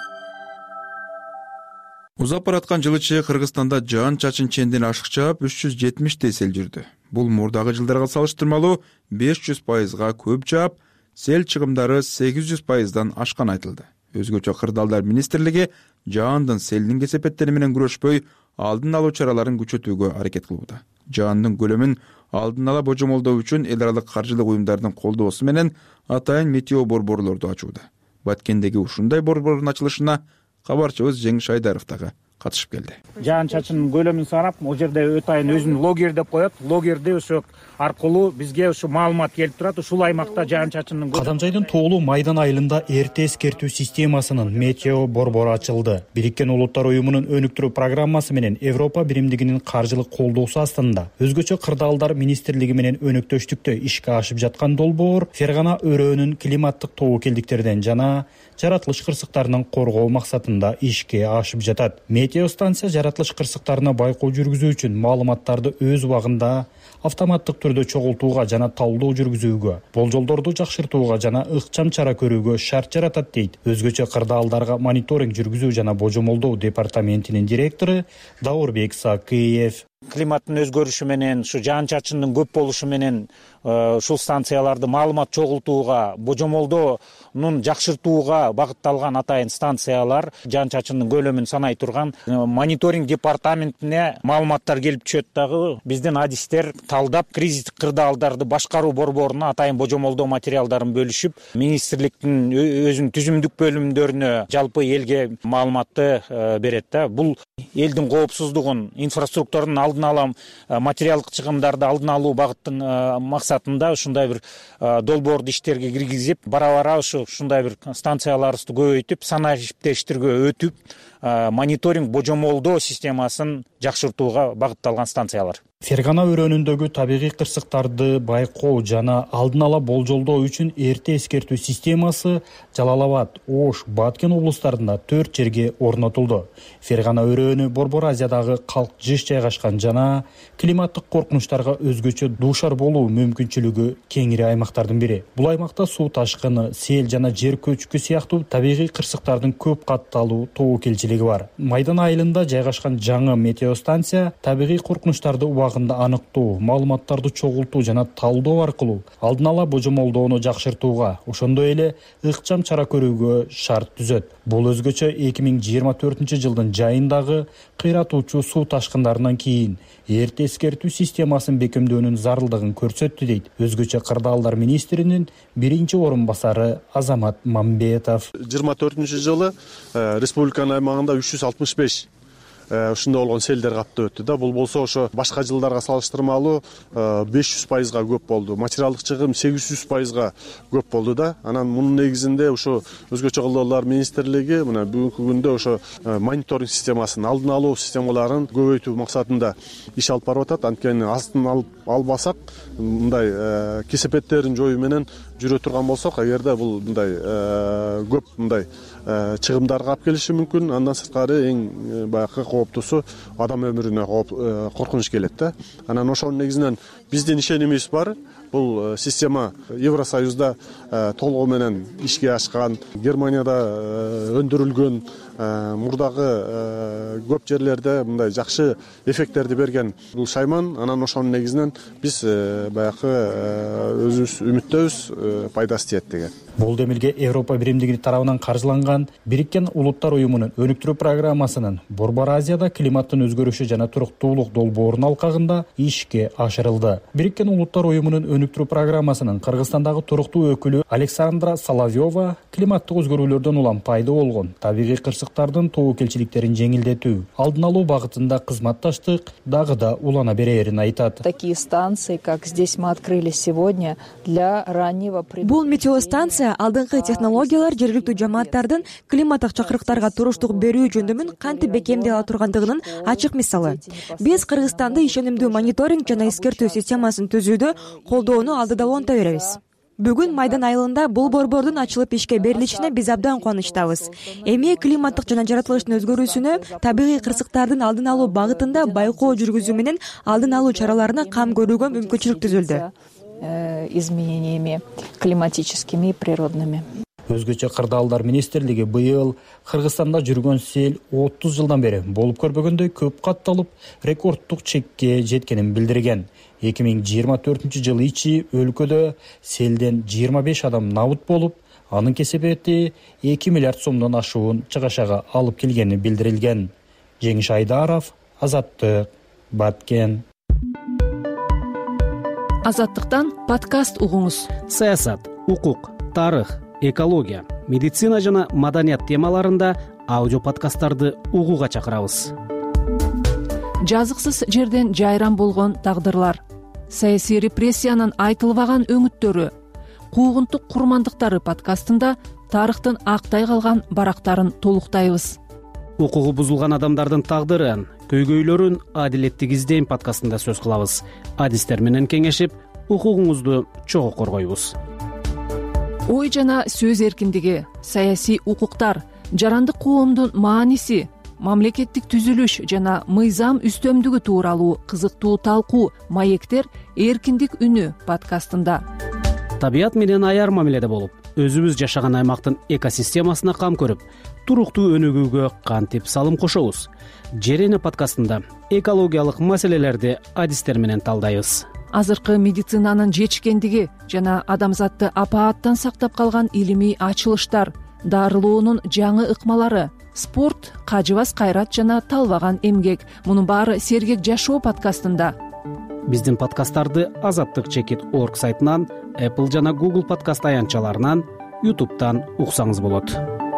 Узап бараткан жыл ичи Кыргызстанда жаан-чачын чендин ашык жаап үч жүз жетимиштей сел жүрдү. Бул мурдагы жылдарга салыштырмалуу беш жүз пайызга көп жаап, сел чыгымдары сегиз жүз пайыздан ашканы айтылды. Өзгөчө Кырдаалдар министрлиги жаандын селдин кесепеттери менен күрөшпөй, алдын алуу чараларын күчөтүүгө аракет кылууда. Жаандын көлөмүн алдын ала божомолдоо үчүн эл аралык каржылык уюмдардын колдоосу менен атайын метео борборлорду ачууда. Баткендеги ушундай борбордун ачылышына кабарчыбыз Жеңиш Айдаров дагы катышып келди. Жаан-чачын көлөмүн санап, ал жерде өтайын өзүн логер деп коет. Логерди ошо аркылуу бизге ушу маалымат келип турат. Ушул аймакта жаан-чачындын Кадамжайдын тоолуу Майдан айылында эрте эскертүү системасынын метео борбору ачылды. Бириккен Улуттар уюмунун өнүктүрүү программасы менен Европа биримдигинин каржылык колдоосу астында өзгөчө Кырдаалдар министрлиги менен өнөктөштүктө ишке ашып жаткан долбоор Фергана өрөөнүн климаттык тобокелдиктерден жана жаратылыш кырсыктарынан коргоо максатында ишке ашып жатат. Метео станция жаратылыш кырсыктарына байкоо жүргүзүү үчүн маалыматтарды өз убагында автоматтык түрдө чогултууга жана талдоо жүргүзүүгө, болжолдорду жакшыртууга жана ыкчам чара көрүүгө шарт жаратат дейт өзгөчө Кырдаалдарга мониторинг жүргүзүү жана божомолдоо департаментинин директору Даурбек Сакыев. Климаттын өзгөрүшү менен, ушу жаан-чачындын көп болушу менен ушул станцияларды маалымат чогултууга, божомолдоонун жакшыртууга багытталган атайын станциялар жаан-чачындын көлөмүн санай турган мониторинг департаментине маалыматтар келип түшөт дагы. Биздин адистер талдап, кризистик кырдаалдарды башкаруу борборуна атайын божомолдоо материалдарын бөлүшүп, министрликтин өзүнүн түзүмдүк бөлүмдөрүнө, жалпы элге маалыматты берет да. Бул элдин коопсуздугун, инфраструктуранын алдын ала материалдык чыгымдарды алдын алуу багыттын максатында ушундай бир долбоорду иштерге киргизип, бара-бара ушу ушундай бир станцияларыбызды көбөйтүп, санариптештирүүгө өтүп, мониторинг божомолдоо системасын жакшыртууга багытталган станциялар. Фергана өрөөнүндөгү табигый кырсыктарды байкоо жана алдын ала болжолдоо үчүн эрте эскертүү системасы Жалал Абад, Ош, Баткен облустарында төрт жерге орнотулду. Фергана өрөөнү Борбор Азиядагы калк жыш жайгашкан жана климаттык коркунучтарга өзгөчө дуушар болуу мүмкүнчүлүгү кеңири аймактардын бири. Бул аймакта суу ташкыны, сел жана жер көчкү сыяктуу табигый кырсыктардын көп катталуу тобокелчилиги бар. Майдан айылында жайгашкан жаңы метеостанция табигый коркунучтарды убагында аныктоо, маалыматтарды чогултуу жана талдоо аркылуу алдын ала божомолдоону жакшыртууга, ошондой эле ыкчам чара көрүүгө шарт түзөт. Бул өзгөчө эки миң жыйырма төртүнчү жылдын жайындагы кыйратуучу суу ташкындарынан кийин эрте эскертүү системасын бекемдөөнүн зарылдыгын көрсөттү дейт өзгөчө кырдаалдар министринин биринчи орун басары Азамат Мамбетов. жыйырма төртүнчү жылы республиканын аймагында үч жүз алтымыш беш ушундай болгон селдер каптап өттү да. Бул болсо ошо башка жылдарга салыштырмалуу беш жүз пайызга көп болду. Материалдык чыгым сегиз жүз пайызга көп болду да. Анан мунун негизинде ошо өзгөчө кылдырлар министрлиги мына бүгүнкү күндө ошо мониторинг системасын, алдын алуу системаларын көбөйтүү максатында иш алып барып атат. Анткени астын алып албасак, мындай кесепеттерин жоюу менен жүрө турган болсок, эгерде бул мындай көп мындай чыгымдарга алып келиши мүмкүн. Андан сырткары эң баягы кооптусу адам өмүрүнө коркунуч келет да. Анан ошонун негизинен биздин ишенимибиз бар. Бул система Евросоюзда толугу менен ишке ашкан, Германияда өндүрүлгөн, мурдагы көп жерлерде мындай жакшы эффекттерди берген бул шайман. Анан ошонун негизинен биз баягы өзүбүз үмүттөбүз, пайдасы тиет деген. Бул демилге Европа биримдиги тарабынан каржыланган Бириккен Улуттар уюмунун өнүктүрүү программасынын Борбор Азияда климаттын өзгөрүшү жана туруктуулук долбоорунун алкагында ишке ашырылды. Бириккен Улуттар уюмунун өнүктүрүү программасынын Кыргызстандагы туруктуу өкүлү Александра Соловьева климаттык өзгөрүүлөрдөн улам пайда болгон табигый кырсыктардын тобокелчиликтерин жеңилдетүү, алдын алуу багытында кызматташтык дагы да улана берерин айтат. Такие станции, как здесь мы открыли сегодня, для раннего Бул метеостанция алдыңкы технологиялар жергиликтүү жамааттардын климаттык чакырыктарга туруштук берүү жөндөмүн кантип бекемдей ала тургандыгынын ачык мисалы. Биз Кыргызстанды ишенимдүү мониторинг жана эскертүү системасын түзүүдө колдоону алдыда уланта беребиз. Бүгүн Майдан айылында бул борбордун ачылып ишке берилишине биз абдан кубанычтабыз. Эми климаттык жана жаратылыштын өзгөрүүсүнө, табигый кырсыктардын алдын алуу багытында байкоо жүргүзүү менен алдын алуу чараларына кам көрүүгө мүмкүнчүлүк түзүлдү. Изменениями климатическими и природными. Өзгөчө кырдаалдар министрлиги быйыл Кыргызстанда жүргөн сел отуз жылдан бери болуп көрбөгөндөй көп катталып, рекордтук чекке жеткенин билдирген. эки миң жыйырма төртүнчү жылы ичи өлкөдө селден жыйырма беш адам набыт болуп, анын кесепети эки миллиард сомдон ашуун чыгашага алып келгени билдирилген. Жеңиш Айдаров, Азаттык, Баткен. Азаттыктан подкаст угуңуз. Саясат, укук, тарых, экология, медицина жана маданият темаларында аудио подкасттарды угууга чакырабыз. Жазыксыз жерден жайран болгон тагдырлар, саясий репрессиянын айтылбаган өңүттөрү, куугунтук курмандыктары подкастында тарыхтын актай калган барактарын толуктайбыз. Укугу бузулган адамдардын тагдырын, көйгөйлөрүн адилеттик издейм подкастында сөз кылабыз. Адистер менен кеңешип, укугуңузду чогуу коргойбуз. Ой жана сөз эркиндиги, саясий укуктар, жарандык коомдун мааниси, мамлекеттик түзүлүш жана мыйзам үстөмдүгү тууралуу кызыктуу талкуу маектер эркиндик үнү подкастында. Табият менен аяр мамиледе болуп, өзүбүз жашаган аймактын экосистемасына кам көрүп, туруктуу өнүгүүгө кантип салым кошобуз. Жерене подкастында экологиялык маселелерди адистер менен талдайбыз. Азыркы медицинанын жетишкендиги жана адамзатты апааттан сактап калган илимий ачылыштар, дарылоонун жаңы ыкмалары, спорт, кажыбас кайрат жана талбаган эмгек. Мунун баары Сергек жашоо подкастында. Биздин подкасттарды Азаттык чекит орг сайтынан, Apple жана Google подкаст аянтчаларынан, YouTube'тан уксаңыз болот.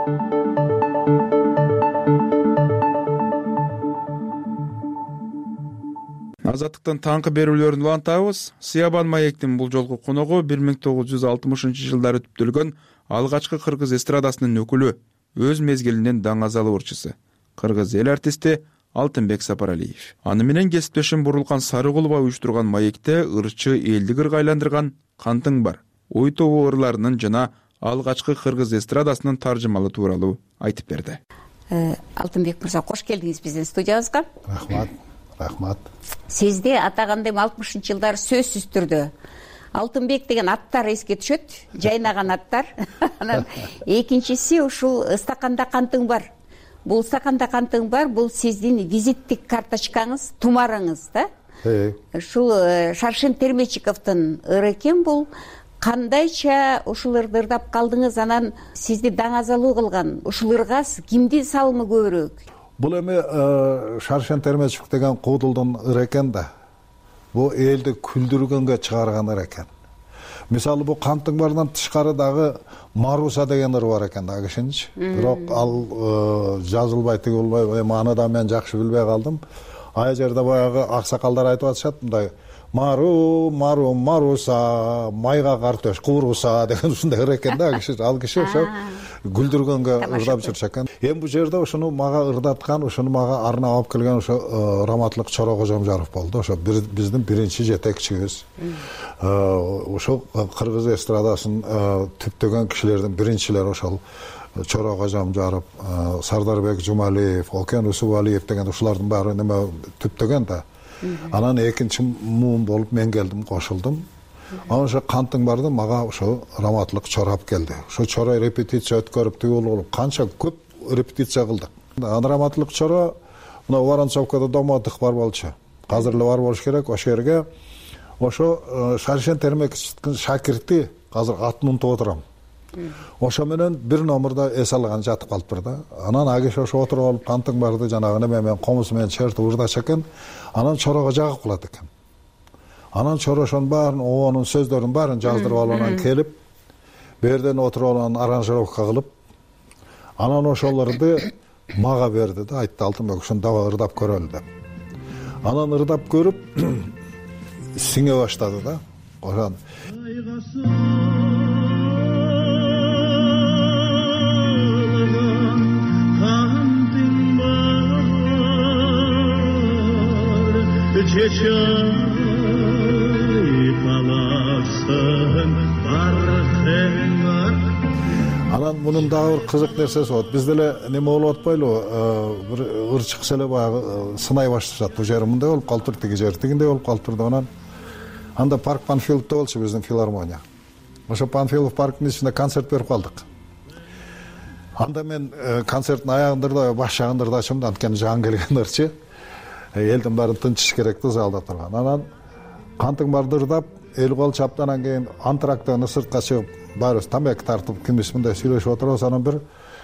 Азаттыктан таңкы берүүлөрүн улантабыз. Сыябан маектин бул жолку коногу бир миң тогуз жүз алтымышынчы жылдары түптөлгөн алгачкы кыргыз эстрадасынын өкүлү, өз мезгилинин даңазалы ырчысы кыргыз эл артисти Алтынбек Сапаралиев. Аны менен кесиптешим Бурулкан Сарыгулова уюштурган маекте ырчы элдик ырга айландырган Кантың бар ой тобу ырларынын жана алгачкы кыргыз эстрадасынын таржымалы тууралуу айтып берди. Алтынбек мырза, кош келдиңиз биздин студиябызга. Рахмат, рахмат. Сизди атаганда эми алтымышынчы жылдары сөзсүз түрдө Алтынбек деген аттар эске түшөт, жайнаган аттар. Анан экинчиси ушул стаканда кантың бар. Бул стаканда кантың бар, бул сиздин визиттик карточкаңыз, тумарыңыз да? Ушул Шаршен Термечиковдун ыры экен бул. Кандайча ушул ырды ырдап калдыңыз, анан сизди даңазалуу кылган ушул ырга кимдин салымы көбүрөөк? Бул эми Шаршен Термечиков деген куудулдун ыры экен да. Бул элди күлдүргөнгө чыгарган ыр экен. Мисалы бул Кантың барынан тышкары дагы Маруса деген ыр бар экен да, кишинчи. Бирок ал жазылбай тигилбей, эми аны да мен жакшы билбей калдым. Ай жерде баягы аксакалдар айтып атышат мындай: Мару, Мару, Маруса, майга картөш кууруса деген ушундай ыр экен да, киши. Ал киши ошо күлдүргөнгө ырдап жүрчү экен. Эми бул жерде ошону мага ырдаткан, ошону мага арнап алып келген ошо Раматлык Чоро Кожомжаров болду. Ошо биздин биринчи жетекчибиз. Ошо кыргыз эстрадасынын түптөгөн кишилердин биринчилери ошол Чоро Кожомжаров, Сардарбек Жумалиев, Окен Усубалиев деген ушулардын баары неме түптөгөн да. Анан экинчи муун болуп мен келдим, кошулдум. Анан ошо Кантың барды мага ошо Раматлык Чоро алып келди. Ошо Чоро репетиция өткөрүп тигил болуп канча көп репетиция кылдык. Анан Раматлык Чоро мына Воронцовкада домоддых бар болчу. Азыр эле бар болуш керек. Ошо жерге ошо Шаршен Термечиковдун шакирти азыр атын унутуп отурам. Ошо менен бир номерда эс алган жатып калыптыр да. Анан агиш ошо отуруп алып Кантың барды жанагы неме менен комузу менен чертип ырдача экен. Анан Чорого жагып калат экен. Анан Чоро ошонун баарын, оонун сөздөрүнүн баарын жаздырып алып анан келип, берден отуруп алып анан аранжировка кылып, анан ошолорду мага берди да, айтты: Алтынбек, ушуну дагы ырдап көрөлү деп. Анан ырдап көрүп сиңе баштады да. Ошон Анан мунун дагы бир кызык нерсеси болот. Бизде эле неме болуп атпайлыбы? Бир ыр чыкса эле баягы сынай башташат. Бул жери мындай болуп калыптыр, тиги жери тигиндей болуп калыптыр деп анан анда парк Панфиловдо болчу биздин филармония. Ошо Панфилов парктын ичинде концерт берип калдык. Анда мен концерттин аягында баш жагында ырдачым да, анткени жаңы келген ырчы. Элдин баарын тынчыш керек да залда турган. Анан Кантың барды ырдап, эл кол чаптанан кийин антрактан сыртка чыгып, баарыбыз тамак тартып, кимис мындай сүйлөшүп отурабыз. Анан бир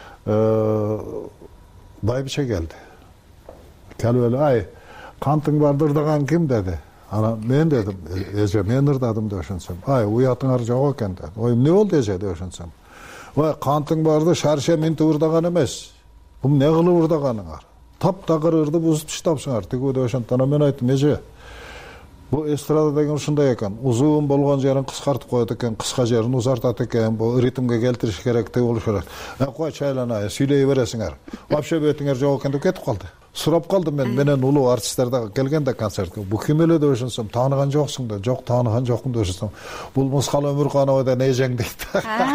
байбиче келди. Келип эле: "Ай, Кантың барды ырдаган ким?" деди. Анан мен дедим: "Эже, мен ырдадым" деп ошентсем. "Ай, уятыңар жок экен" деди. "Ой, эмне болду эже" деп ошентсем. "Ой, Кантың барды Шарше минтип ырдаган эмес. Бул эмне кылып ырдаганыңар? Таптагыр ырды бузуп таштапсыңар" тигүү деп ошентип анан мен айттым: "Эже, бул эстрада деген ушундай экен. Узун болгон жерин кыскартып коет экен, кыска жерин узартат экен. Бул ритмге келтириш керек, тиги болуш керек. Э, кой чайлана, сүйлөй бересиңер. Вообще бетиңер жок экен" деп кетип калды. Сурап калдым мен, менен улуу артисттер да келгенде концертке. "Бул ким эле" деп ошентсем, "Тааныган жоксуң" деп. "Жок, тааныган жокмун" деп ошентсем. "Бул Мускал Өмүрканова деген эжең" дейт.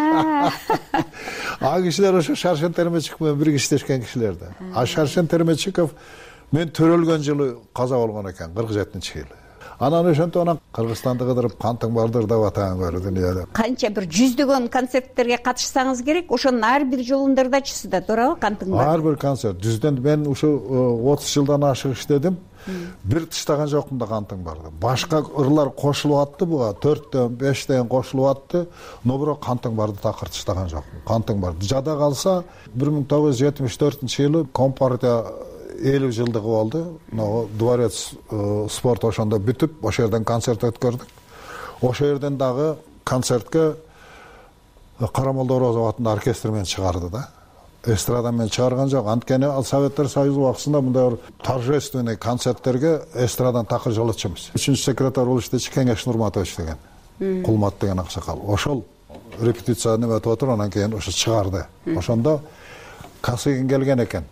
А кишилер ошо Шаршен Термечиков менен бирге иштешкен кишилер да. А Шаршен Термечиков мен төрөлгөн жылы каза болгон экен, кырк жетинчи жылы. Анан ошентип анан Кыргызстанды кыдырып Кантың барды ырдап атаан көрдү дүйнөдө. Канча бир жүздөгөн концерттерге катышсаңыз керек, ошонун ар бир жолунда ырдачысыз да, туурабы Кантың барды? Ар бир концерт. Жүздөн мен ушу отуз жылдан ашык иштедим. Бир тыштаган жокмун да Кантың барды. Башка ырлар кошулуп атты буга, төрттөн, бештен кошулуп атты, но бирок Кантың барды такыр тыштаган жокмун. Кантың барды. Жада калса бир миң тогуз жүз жетимиш төртүнчү жылы Компартия элүү жылдыгы болду. Дворец спорт ошондо бүтүп, ошол жерден концерт өткөрдүк. Ошол жерден дагы концертке Карамолдо Орозов атындагы оркестр менен чыгарды да. Эстрада менен чыгарган жок. Анткени ал Советтер Союзу убактысында мындай торжественный концерттерге эстрадан такыр жолотчумуз. Үчүнчү секретарь болуп иштечи Кеңеш Нурматович деген, Кулмат деген аксакал. Ошол репетицияны өтүп отуруп, анан кийин ошо чыгарды. Ошондо Касыгин келген экен.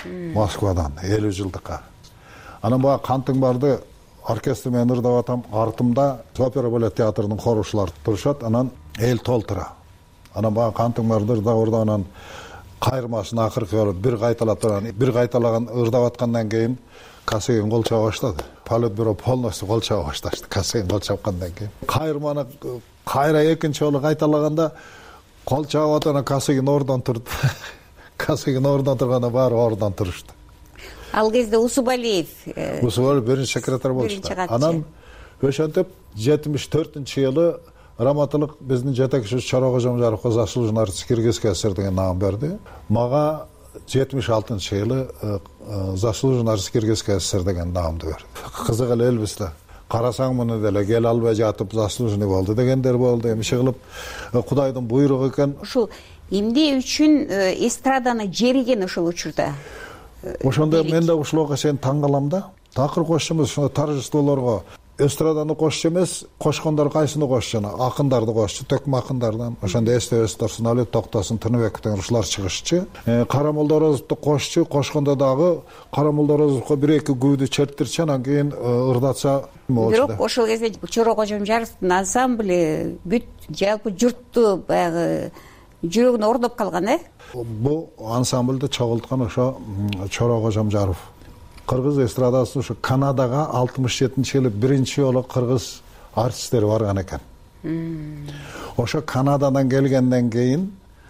Москвадан элүү жылдыкка. Анан баягы кантың барды оркестр менен ырдап атам, артымда опера балет театрынын хорушулары турушат, анан эл толтура. Анан баягы кантың барды ырдап ырдап анан кайырмасын акыркы болуп бир кайталап турган, бир кайталаган ырдап аткандан кийин Косыгин кол чаба баштады. Политбюро полностью кол чаба башташты. Косыгин кол чапкандан кийин кайырманы кайра экинчи жолу кайталаганда кол чабып атып Косыгин ордон турду. Косыгин ордон турганда баары ордон турушту. Ал кезде Усубалиев Усубалиев биринчи секретарь болчу. Анан ошентип жетимиш төртүнчү жылы раматылык биздин жетекчибиз Чора Кожомжаровго заслуженный артист Кыргызский СССР деген наам берди. Мага жетимиш алтынчы жылы заслуженный артист Кыргызский СССР деген наамды берди. Кызык эле элбиз да. Карасаң муну деле кел албай жатып заслуженный болду дегендер болду. Эми чыгылып Кудайдын буйругу экен. Ушул эмне үчүн эстраданы жериген ошол учурда? Ошондо мен да ушуларга чейин таң калам да. Такыр кошчу эмес, ошо торжестволорго эстраданы кошчу эмес, кошкондор кайсыны кошчу? Акындарды кошчу, төкмө акындардан. Ошондо эстебес Торсун Алиев, Токтосун, Тыныбек деген ушулар чыгышчу. Карамолдо Орозовду кошчу, кошкондо дагы Карамолдо Орозовго бир эки күүдү чертирчи, анан кийин ырдатса болчу. Бирок ошол кезде Чора Кожомжаровдун ансамбль бүт жалпы журтту баягы жүрөгүнө орноп калган, э? Бул ансамбльди чогулткан ошо Чора Кожомжаров. Кыргыз эстрадасы ошо Канадага алтымыш жетинчи жылы биринчи жолу кыргыз артисттери барган экен. Ошо Канададан келгенден кийин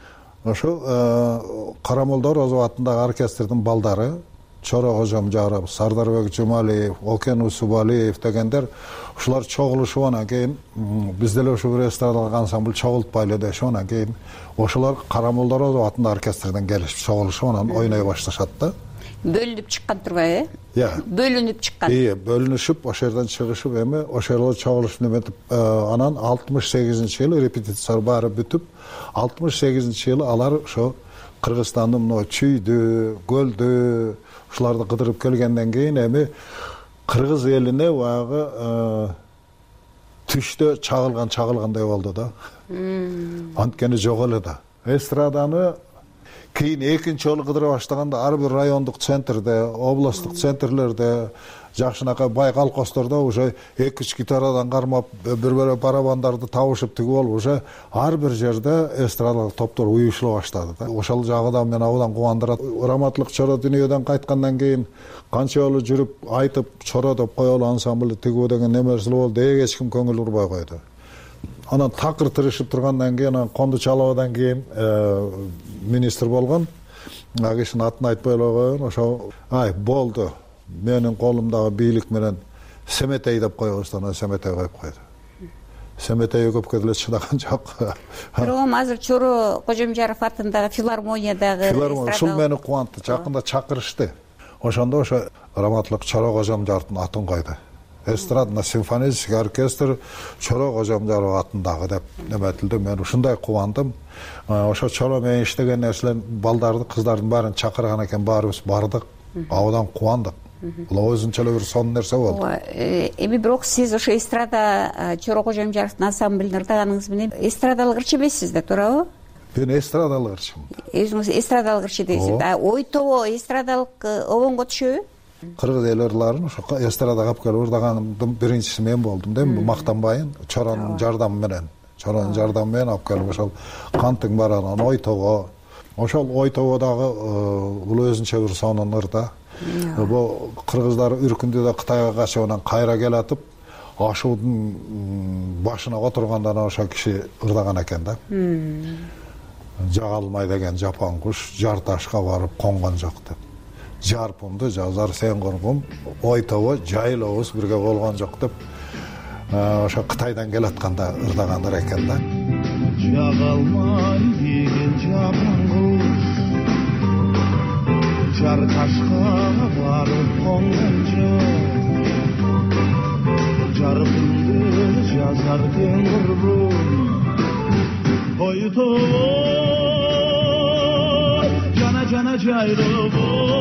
ошо Карамолдо Орозов атындагы оркестрдин балдары Чора Кожомжаров, Сардарбек Жумалиев, Окен Усубалиев дегендер ушулар чогулушуп анан кийин биз деле ошо бир эстрадалык ансамбль чогултпайлы дешип анан кийин ошолор Карамолдо Орозов атындагы оркестрден келишип чогулушуп анан ойной башташат да. Бөлүнүп чыккан турбайбы, э? Иә. Бөлүнүп чыккан. Ии, бөлүнүшүп, ошол жерден чыгышып эми ошол жерде чогулушуп неметип, анан алтымыш сегизинчи жылы репетициялар баары бүтүп, алтымыш сегизинчи жылы алар ошо Кыргызстандын мына Чүйдү, Көлдү ушуларды кыдырып келгенден кийин эми кыргыз элине баягы түштө чагылган чагылгандай болду да. Анткени жок эле да. Эстраданы кийин экинчи жолу кыдыра баштаганда ар бир райондук центрде, областтык центрлерде, жакшынакай бай колхоздордо уже эки үч гитарадан кармап, бир-бири барабандарды табышып тигип алып, уже ар бир жерде эстрадалык топтор уюшула баштады да. Ошол жагы да мени абдан кубандырат. Раматылык Чора дүйнөдөн кайткандан кийин канча жолу жүрүп айтып, Чора деп коелу ансамбль тигүү деген немерси болду, эч ким көңүл бурбай койду. Анан такыр тырышып тургандан кийин, анан Конду Чалабадан кийин министр болгон, ал кишинин атын айтпай эле коеюн, ошо ай болду. Менин колумдагы бийлик менен Семетей деп койгуз, анан Семетей коюп койду. Семетей көпкө деле чыдаган жок. Бирок азыр Чора Кожомжаров атындагы филармониядагы филармония ушул мени кубантты. Жакында чакырышты. Ошондо ошо раматылык Чора Кожомжаровдун атын койду. Эстрадный симфонический оркестр Чора Кожомжаров атындагы деп неметилди. Мен ушундай кубандым. Ошо Чора менен иштеген нерселер балдарды, кыздардын баарын чакырган экен, баарыбыз бардык. Абдан кубандык. Бул өзүнчө эле бир сонун нерсе болду. Эми бирок сиз ошо эстрада Чора Кожомжаровдун ансамблин ырдаганыңыз менен эстрадалык ырчы эмессиз да, туурабы? Мен эстрадалык ырчымын. Өзүңүз эстрадалык ырчы дейсиз. А ой тобо эстрадалык обонго түшөбү? Кыргыз эл ырларын ошо эстрадага алып келип ырдаганымдын биринчиси мен болдум да, мактанбайын. Чоранын жардамы менен, Чоранын жардамы менен алып келип ошол кантың баранан ой тобо. Ошол ой тободагы бул өзүнчө бир сонун ырда. Бул кыргыздар үркүндө Кытайга качып анан кайра келатып, ашуудун башына отургандан ошо киши ырдаган экен да. Жагалмай деген жапан куш жар ташка барып конгон жок деп. Жарпымды жазар сен коргум, ой тобо жайылабыз бирге болгон жок деп ошо Кытайдан келатканда ырдагандар экен да. Жагалмай деген жапан куш жар ташка барып конгон жок, жарпымды жазар сен коргум, ой тобо жана жана жайылабыз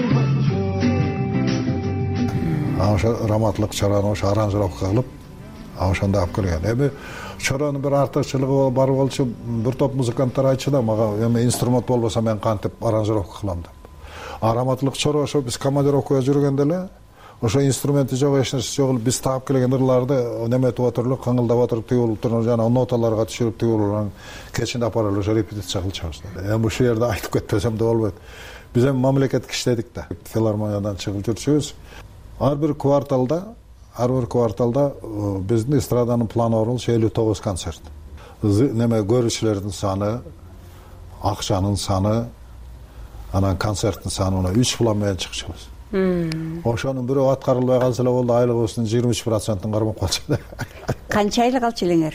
ошо раматылык Чораны ошо аранжировка кылып ошондо алып келген. Эми чоронун бир артыкчылыгы бар болчу, бир топ музыканттар айтчу да мага, эми инструмент болбосо мен кантип аранжировка кылам деп. Араматлык чоро ошо биз командировкага жүргөндө эле ошо инструменти жок, эч нерсе жок эле биз таап келген ырларды неметип отуруп, кыңылдап отуруп, тигип туруп, жана ноталарга түшүрүп тигип кечинде апарып ошо репетиция кылчубуз. Эми ушул жерде айтып кетпесем да болбойт. Биз эми мамлекеттик иштедик да. Филармониядан чыгып жүрчүбүз. Ар бир кварталда, ар бир кварталда биздин эстраданын планы болчу элүү тогуз концерт. Неме көрүүчүлөрдүн саны, акчанын саны, анан концерттин саны мына үч план менен чыкчубуз. Ошонун бирөө аткарылбай калса эле болду, айлыгыбыздын жыйырма үч процентин кармап калчу. Канча айлык алчу элеңер?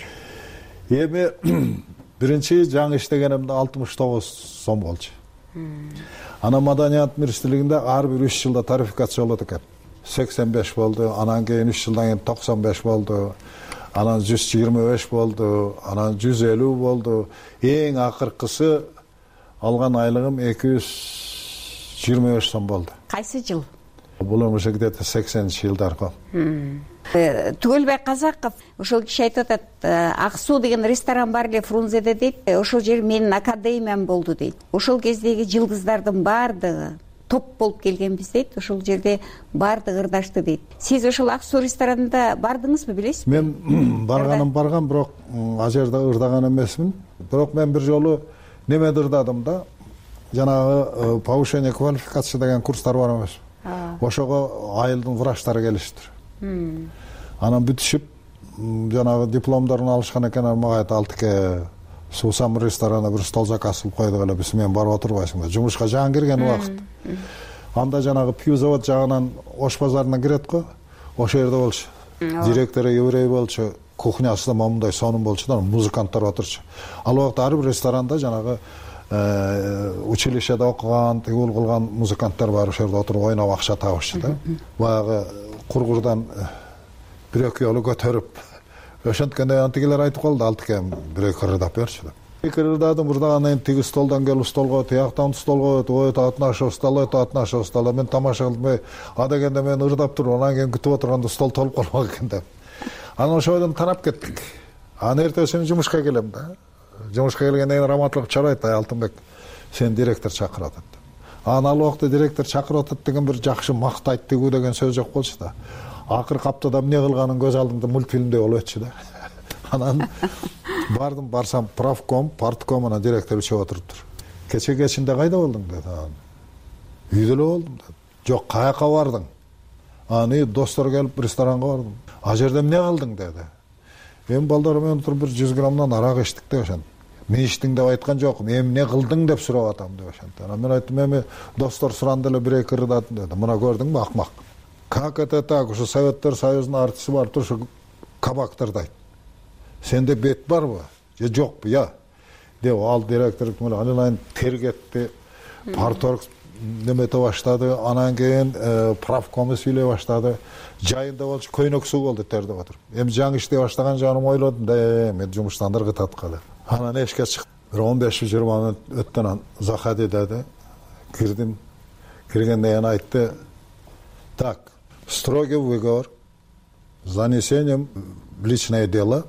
Эми биринчи жаңы иштегенимде алтымыш тогуз сом болчу. Анан маданият министрлигинде ар бир үч жылда тарификация болот экен. сексен беш болду, анан кийин үч жылдан кийин токсон беш болду, анан жүз жыйырма беш болду, анан жүз элүү болду. Эң акыркысы алган айлыгым эки жүз жыйырма беш сом болду. Кайсы жыл? Бул уже где-то сексенинчи жылдарга. Түгөлбай Казаков ошол киши айтып атат, Ак суу деген ресторан бар эле Фрунзеде дейт. Ошол жер менин академиям болду дейт. Ошол кездеги жылдыздардын баардыгы топ болуп келгенбиз дейт. Ошол жерде баардыгы ырдашты дейт. Сиз ошол Ак суу ресторанында бардыңызбы, билесизби? Мен барганым барган, бирок ал жерде ырдаган эмесмин. Бирок мен бир жолу немеде ырдадым да, жанагы повышение квалификации деген курстар бар эмес. Ошого айылдын врачтары келиштир. Анан бүтүшүп, жанагы дипломдорун алышкан экен, мага айтты, Алтыке, суусам ресторанына бир стол заказ кылып койдук эле, биз менен барып отурбайсыңбы? Жумушка жаңы кирген убакыт. Анда жанагы пью завод жагынан Ош базарына кирет го, ошол жерде болчу. Директору еврей болчу, кухнясында момундай сонун болчу да, музыканттар отурчу. Ал убакта ар бир ресторанда жанагы училищеде окуган, тигул кылган музыканттар бар, ошол жерде отуруп ойноп акча табышчу да. Баягы кургурдан бир эки жолу көтөрүп, ошонткенде антигилер айтып калды, Алтыке, бир эки ырдап берчи деп. Эки ырдадым, ырдагандан кийин тиги столдон келип столго, тияктан столго, ой, атнашы стол, ой, атнашы стол. Мен тамаша кылдым, а дегенде мен ырдап туруп, анан кийин күтүп отурганда стол толуп калмак экен деп. Анан ошойдон тарап кеттик. Анан эртесин жумушка келем да. Жумушка келгенден кийин раматлык чарайт, Алтынбек, сен директор чакырып атат. Анан ал убакта директор чакырып атат деген бир жакшы мактайт тигүү деген сөз жок болчу да. Акыркы аптада эмне кылганын көз алдымда мультфильмдей болуп өтчү да. Анан бардым, барсам правком, партком, анан директор үчөө отуруптур. Кече кечинде кайда болдуң деди. Үйдө эле болдум деди. Жок, каяка бардың? Аны достор келип ресторанга бардым. А жерде эмне кылдың деди. Мен балдар менен отуруп бир жүз граммдан арак ичтик деп ошон. Мен иштиң деп айткан жокмун, эмне кылдың деп сурап атам деп ошон. Анан мен айттым, эми достор суранды эле бир эки ырдадым деди. Мына көрдүңбү, акмак. Как это так? Ушу Советтер Союзунун артисти бар, ушу кабактырдайт. Сенде бет барбы? Же жокпу? Я. Деп ал директор айналайын тергетти. Парторг немете баштады, анан кийин правкому сүйлөй баштады. Жайында болчу, көйнөк суу болду тердеп отуруп. Эми жаңы иштей баштаган жаным ойлодум да, мен жумуштан ыргытат калды. Анан эшикке чыктым. Бир он беш жыйырма мүнөт өттөн анан заходи деди. Кирдим. Киргенден кийин айтты: "Так, строгий выговор, занесением в личное дело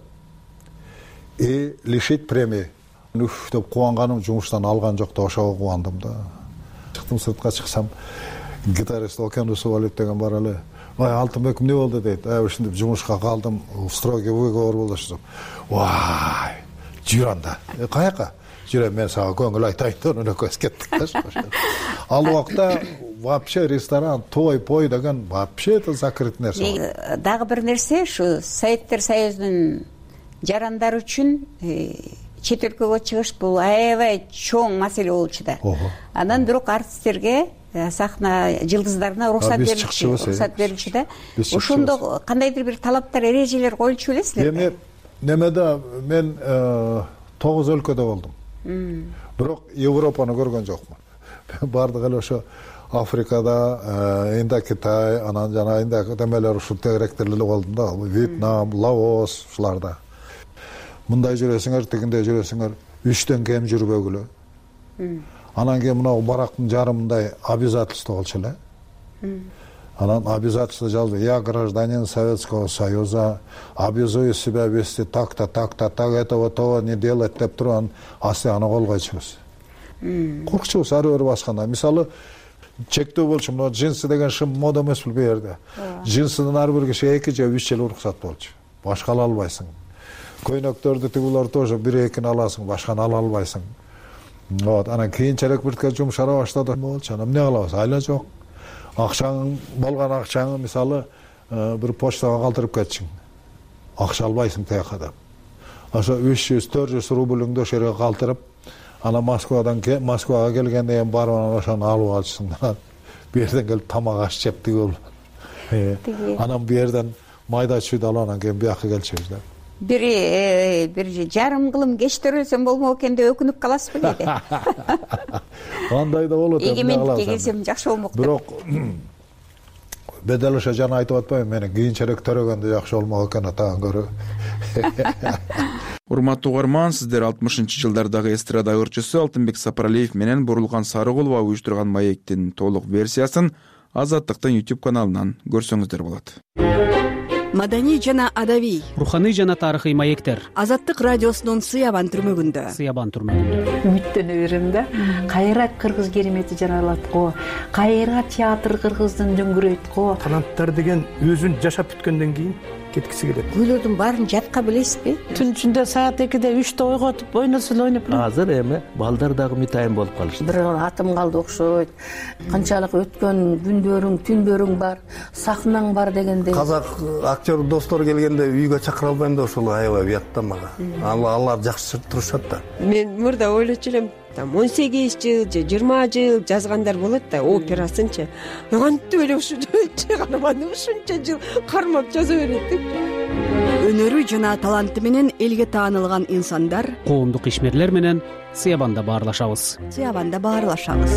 и лишить премии." Үф деп кубанганым, жумуштан алган жок да, ошого кубандым да. Чыктым, сыртка чыксам, гитарист Окен Усубалиев деген бар эле. "Ой, Алтынбек, эмне болду?" дейт. "Ай, ушинтип жумушка калдым, строгий выговор болду." "Вай, жүр анда." "Э, каяка?" "Жүрөм, мен сага көңүл айтайын деп эле көз кеттик да." Ал убакта вообще ресторан, той, пой деген вообще это закрыт нерсе. Дагы бир нерсе, ушу Советтер Союзунун жарандары үчүн чет өлкөгө чыгыш бул аябай чоң маселе болчу да. Анан бирок артисттерге, сахна жылдыздарына уруксат берилчү, уруксат берилчү да. Ошондо кандайдыр бир талаптар, эрежелер коюлчу белесиздерби? Эми немеде мен тогуз өлкөдө болдум. Бирок Европаны көргөн жокмун. Бардык эле ошо Африкада, Инда Китай, анан жана Инда демелер ушул тегеректер эле болдум да. Вьетнам, Лаос ушуларда. Мындай жүрөсүңөр, тигиндей жүрөсүңөр, үчтөн кем жүрбөгүлө. Анан кийин мына барактын жарымындай обязательство болчу эле. Анан обязательно жазды: я гражданин Советского Союза, обязую себя вести так-то, так-то, так, этого, того не делать деп туруп анан асты аны кол койчубуз. Коркчубуз ары бери басканда. Мисалы чектөө болчу, мына джинсы деген шым мода эмес бул жерде. Джинсыдан ар бир киши эки же үч жыл уруксат болчу. Башка ала албайсың. Көйнөктөрдү тигулар тоже бир экини аласың, башканы ала албайсың. Вот, анан кийинчерээк биртке жумшара баштады. Болчу, анан эмне кылабыз? Айла жок. Акчаң болгон акчаңы мисалы бир почтага калтырып кетчиң. Акча албайсың тияка деп. Ошо үч жүз төрт жүз рубльыңды ошо жерге калтырып, ана Москвадан Москвага келгенде эми барып анан ошону алып алчысың. Бу жерден келип тамак аш жеп тигил. Анан бу жерден майда чүйдү алып анан кийин бияка келчүбүз да. Бир бир жарым кылым кечтирилсем болмок экен деп өкүнүп каласызбы кээде? Андай да болот. Эгемендикке келсем жакшы болмок деп. Бирок бедел ошо жана айтып атпайбы, мени кийинчерээк төрөгөндө жакшы болмок экен атаган көрө. Урматтуу угарман, сиздер алтымышынчы жылдардагы эстрада ырчысы Алтынбек Сапаралиев менен Бурулган Сарыгулова уюштурган маектин толук версиясын Азаттыктын YouTube каналынан көрсөңүздөр болот. Маданий жана адабий, руханий жана тарыхый маектер Азаттык радиосунун Сыябан түрмөгүндө. Сыябан түрмөгүндө. Үмүттөнө берем да. Кайра кыргыз керемети жаралат го. Кайра театр кыргыздын дөңгүрөйт го. Канаттар деген өзүн жашап бүткөндөн кийин кеткиси келет. Күйлөрдүн баарын жатка билесизби? Түн ичинде саат экиде үчтө ойготуп ойносун ойноп. Азыр эми балдар дагы мытайын болуп калышты. Бир атым калды окшойт. Канчалык өткөн күндөрүң, түндөрүң бар, сахнаң бар дегенде. Казак актер достор келгенде үйгө чакыра албайм да ошол аябай уятта мага. Алар жакшы турушат да. Мен мурда ойлочу элем, там он сегиз жыл же жыйырма жыл жазгандар болот да, операсынчы. Кантип эле ушу чыгарманы ушунча жыл кармап жаза берет деп. Өнөрү жана таланты менен элге таанылган инсандар коомдук ишмерлер менен Сыябанда баарлашабыз. Сыябанда баарлашабыз.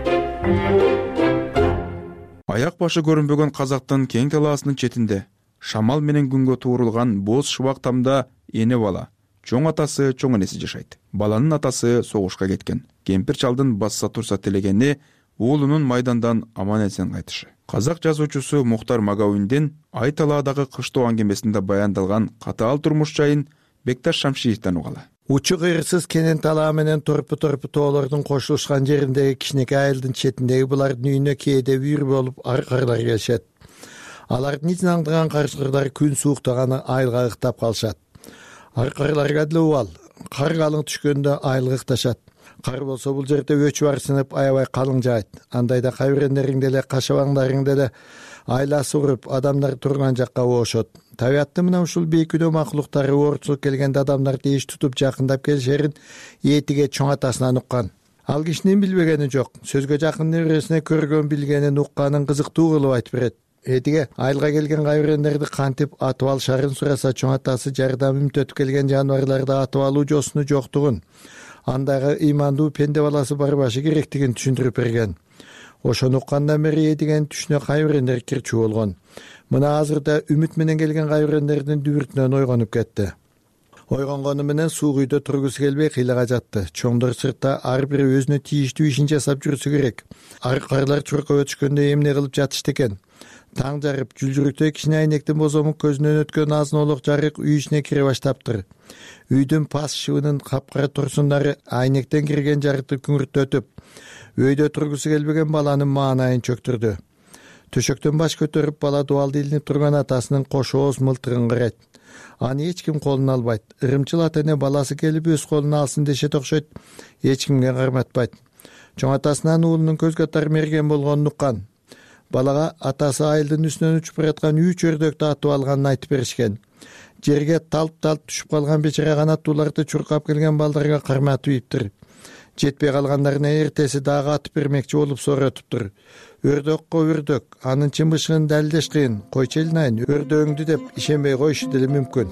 Аяк башы көрүнбөгөн казактын кең талаасынын четинде шамал менен күнгө туурулган боз шубак тамда эне бала, чоң атасы, чоң энеси жашайт. Баланын атасы согушка кеткен. Кемпир чалдын басса турса телегени уулунун майдандан аман эсен кайтышы. Казак жазуучусу Мухтар Магауиндин Ай талаадагы кыштоо аңгемесинде баяндалган катаал турмуш жайын Бекташ Шамшиевден угалы. Учу кыйрсыз кенен талаа менен торпу-торпу тоолордун кошулушкан жериндеги кичинекей айылдын четиндеги булардын үйүнө кээде үйүр болуп аркарлар келишет. Алардын ичин аңдыган карчыктар күн сууктаганы айылга ыктап калышат. Аркарларга деле убал, кар калың түшкөндө айылга ыкташат. Кар болсо бул жерде өчү бар сынып аябай калың жаайт. Андайда кайбирендериң деле кашабаңдарың деле айласы уруп адамдар турган жакка оошот. Табиятты мына ушул бейкүнөө макулуктары оорчулук келгенде адамдар тийиш тутуп жакындап келишерин этиге чоң атасынан уккан. Ал кишинин билбегени жок. Сөзгө жакын небересине көргөн билгенин укканын кызыктуу кылып айтып берет. Этиге айылга келген кайбирендерди кантип атып алышарын сураса чоң атасы жардам үмүт келген жаныбарларды атып алуу жосуну жоктугун, андагы ыймандуу пенде баласы барбашы керектигин түшүндүрүп берген. Ошону уккандан бери этиген түшүнө кайбирендер кирчүү болгон. Мына азырда үмүт менен келген кайбирендердин дүбүртүнөн ойгонуп кетти. Ойгонгону менен суук үйдө тургусу келбей кыйлага жатты. Чоңдор сыртта ар бири өзүнө тийиштүү ишин жасап жүрүсү керек. Аркарлар чуркап өтүшкөндө эмне кылып жатышты экен? Таң жарып, жүлжүрүктөй кичине айнектин бозомук көзүнөн өткөн азын-олук жарык үй ичине кире баштаптыр. Үйдүн пас шыбынын капкара турсундары айнектен кирген жарыкты күңүртөтүп, өйдө тургусу келбеген баланын маанайын чөктүрдү. Төшөктөн баш көтөрүп бала дуалды илинип турган атасынын кош ооз мылтыгын карайт. Аны эч ким колуна албайт. Ырымчыл ата эне баласы келип өз колуна алсын дешет окшойт. Эч кимге карматпайт. Чоң атасынан уулунун көзгө тар мерген болгонун уккан. Балага атасы айылдын үстүнөн учуп бараткан үч өрдөктү атып алганын айтып беришкен. Жерге талп-талп түшүп калган бечара канаттууларды чуркап келген балдарга карматып ийиптир. Жетпей калгандарына эртеси дагы атып бермекчи болуп сооротуптур. Өрдөккө өрдөк, анын чымбышыгын далилдеш кыйын. Койчу элинайын, өрдөөңдү деп ишенбей коюшу деле мүмкүн.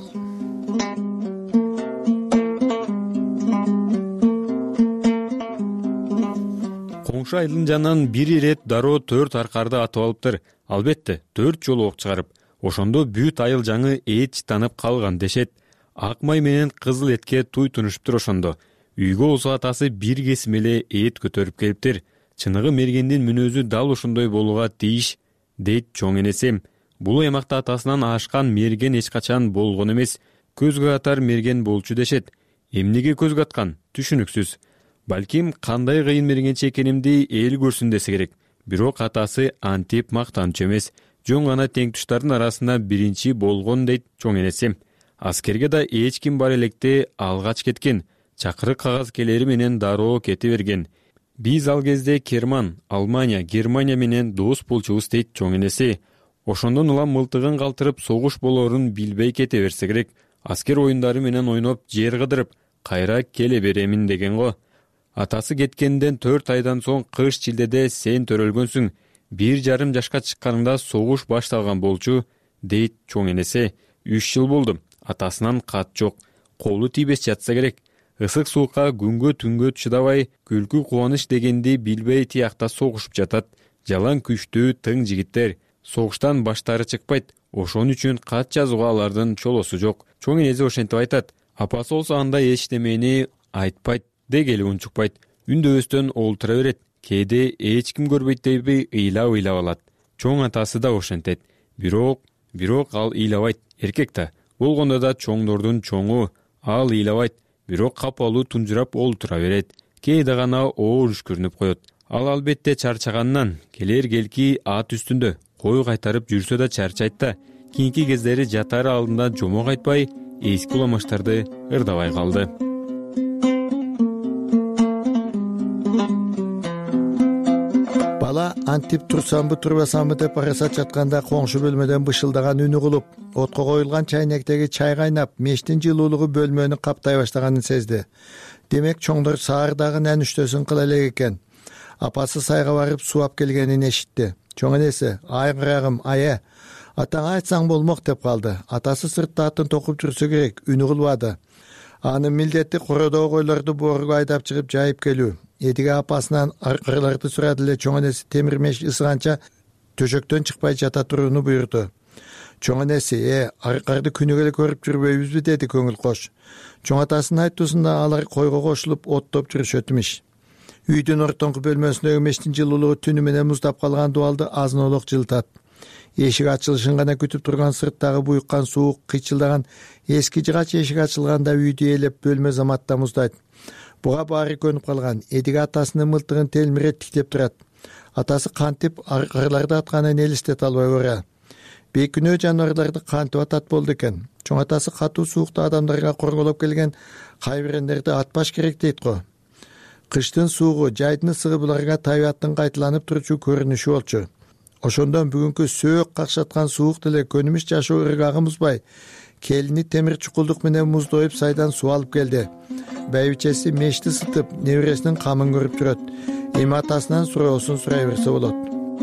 Коңшу айылын жанынан бир ирет дароо төрт аркарды атып алыптыр. Албетте, төрт жолу ок чыгарып. Ошондо бүт айыл жаңы эт чытанып калган дешет. Ак май менен кызыл этке туй тунушуптур ошондо. Үйгө болсо атасы бир кесим эле эт көтөрүп келиптир. Чыныгы мергендин мүнөзү дал ошондой болууга тийиш дейт чоң энесем. Бул аймакта атасынан ашкан мерген эч качан болгон эмес. Көзгө атар мерген болчу дешет. Эмнеге көзгө аткан? Түшүнүксүз. Балким кандай кыйын мергенчи экенимди эл көрсүн десе керек. Бирок атасы антип мактанчу эмес. Жөн гана тең туштардын арасында биринчи болгон дейт чоң энесем. Аскерге да эч ким бар электе алгач кеткен. Чакырык кагаз келери менен дароо кете берген. Биз ал кезде Керман, Алмания, Германия менен дос болчубуз дейт чоң энеси. Ошондон улам мылтыгын калтырып согуш болорун билбей кете берсе керек. Аскер оюндары менен ойноп жер кыдырып, кайра келе беремин деген го. Атасы кеткенден төрт айдан соң кыш чилдеде сен төрөлгөнсүң. Бир жарым жашка чыкканыңда согуш башталган болчу, дейт чоң энеси. Үч жыл болду. Атасынан кат жок. Колу тийбес жатса керек. Ысык суукка күнгө түнгө чыдабай, күлкү кубаныч дегенди билбей тиякта согушуп жатат. Жалаң күчтүү тың жигиттер. Согуштан баштары чыкпайт. Ошон үчүн кат жазууга алардын чолосу жок. Чоң энеси ошентип айтат. Апасы болсо андай эчтемени айтпайт, дегели унчукпайт. Үндөбөстөн олтура берет. Кээде эч ким көрбөйттейби ыйлап-ыйлап алат. Чоң атасы да ошентет. Бирок, бирок ал ыйлабайт. Эркек да. Болгондо да чоңдордун чоңу. Ал ыйлабайт. Бирок капалуу тунжурап олтура берет. Кээде гана оор үшкүрүнүп коет. Ал албетте чарчагандан, келер келки ат үстүндө кой кайтарып жүрсө да чарчайт да. Кийинки кездери жатары алдында жомок айтпай, эски уламаштарды ырдабай калды. Бала антип турсамбы турбасамбы деп арасат жатканда коңшу бөлмөдөн бышылдаган үнү кулуп, отко коюлган чайнектеги чай кайнап, мештин жылуулугу бөлмөнү каптай баштаганын сезди. Демек чоңдор саардагы нәнүштөсүн кыла элек экен. Апасы сайга барып сууап келгенин эшитти. Чоң энеси: "Ай кырагым, ае, атаңа айтсаң болмок" деп калды. Атасы сыртта атын токуп жүрсө керек, үнү кылбады. Анын милдети кородогу койлорду боорго айдап чыгып жайып келүү. Эдиге апасынан аркырларды сурады эле. Чоң энеси темир меш ысыганча төшөктөн чыкпай жата турууну буйрду. Чоң энеси: "Э, аркарды күнүгө эле көрүп жүрбөйбүзбү?" деди көңүл кош. Чоң атасынын айтуусунда алар койго кошулуп оттоп жүрүшөт имиш. Үйдүн ортоңку бөлмөсүндөгү мештин жылуулугу түнү менен муздап калган дубалды азын-олок жылытат. Эшик ачылышын гана күтүп турган сырттагы буйуккан суук кыйчылдаган эски жыгач эшик ачылганда үйдү ээлеп бөлмө заматта муздайт. Буга баары көнүп калган. Эдиге атасынын мылтыгын телмире тиктеп турат. Атасы кантип аркырларды атканын элестете албай бара. Бейкүнөө жаныбарларды кантип атат болду экен. Чоң атасы катуу суукта адамдарга корголоп келген кайбирендерди атпаш керек дейт го. Кыштын суугу, жайдын ысыгы буларга табияттын кайталанып турчу көрүнүшү болчу. Ошондон бүгүнкү сөөк какшаткан суук деле көнүмүш жашоо ыргагы музбай, келини темир чукулдук менен муздоюп сайдан суу алып келди. Байбичеси мешти ысытып, небересинин камын көрүп жүрөт. Эми атасынан суроосун сурай берсе болот.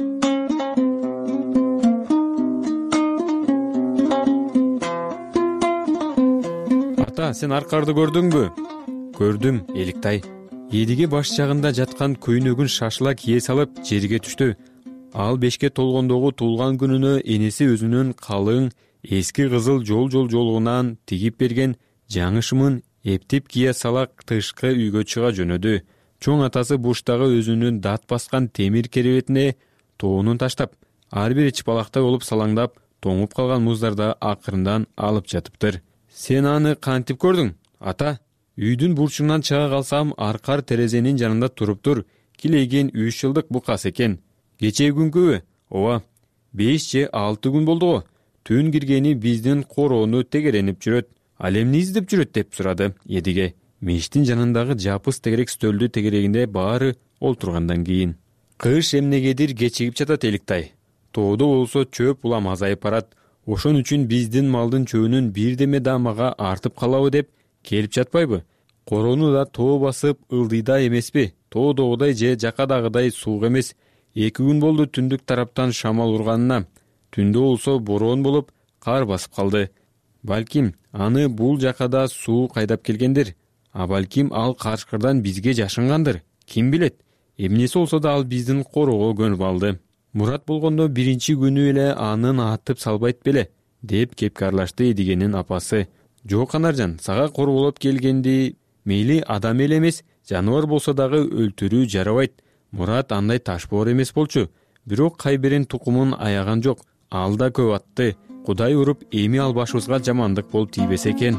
Ата, сен аркарды көрдүңбү? Көрдүм, Эликтай. Эдиге баш жагында жаткан көйнөгүн шашыла кие салып жерге түштү. Ал бешке толгондогу туулган күнүнө энеси өзүнүн калың эски кызыл жол-жол жолугунан тигип берген жаңы шымын эптеп кие сала тышкы үйгө чыга жөнөдү. Чоң атасы буштагы өзүнүн дат баскан темир керебетине тоонун таштап, ар бир чыпалактай болуп салаңдап, тоңуп калган муздарды акырындан алып жатыптыр. Сен аны кантип көрдүң, ата? Үйдүн бурчунан чыга калсам, аркар терезенин жанында туруптур. Килейген үч жылдык букас экен. Кечээ күнкүбү? Ооба, беш же алты күн болду го. Түн киргени биздин короону тегеренип жүрөт. Ал эмне издеп жүрөт деп сурады Эдиге. Мештин жанындагы жапыс тегерек стөлдү тегерегинде баары олтургандан кийин. Кыш эмнегедир кечигип жатат, Эликтай. Тоодо болсо чөп улам азайып барат. Ошон үчүн биздин малдын чөбүнүн бирдеме да мага артып калабы деп келип жатпайбы? Короону да тоо басып ылдыйда эмеспи? Тоодогудай же жакадагыдай суук эмес. Эки күн болду түндүк тараптан шамал урганына. Түндө болсо бороон болуп, кар басып калды. Балким аны бул жакада суу кайдап келгендир. А балким ал карчкырдан бизге жашынгандыр. Ким билет? Эмнеси болсо да ал биздин короого көнүп алды. Мурат болгондо биринчи күнү эле анын атып салбайт беле, деп кепке аралашты Эдигенин апасы. Жок Анаржан, сага корголоп келгенди мейли адам эле эмес, жаныбар болсо дагы өлтүрүү жарабайт. Мурат андай ташбоор эмес болчу. бирок кайбирин тукумун аяган жок. Ал да көп атты. Кудай уруп эми ал башыбызга жамандык болуп тийбесе экен.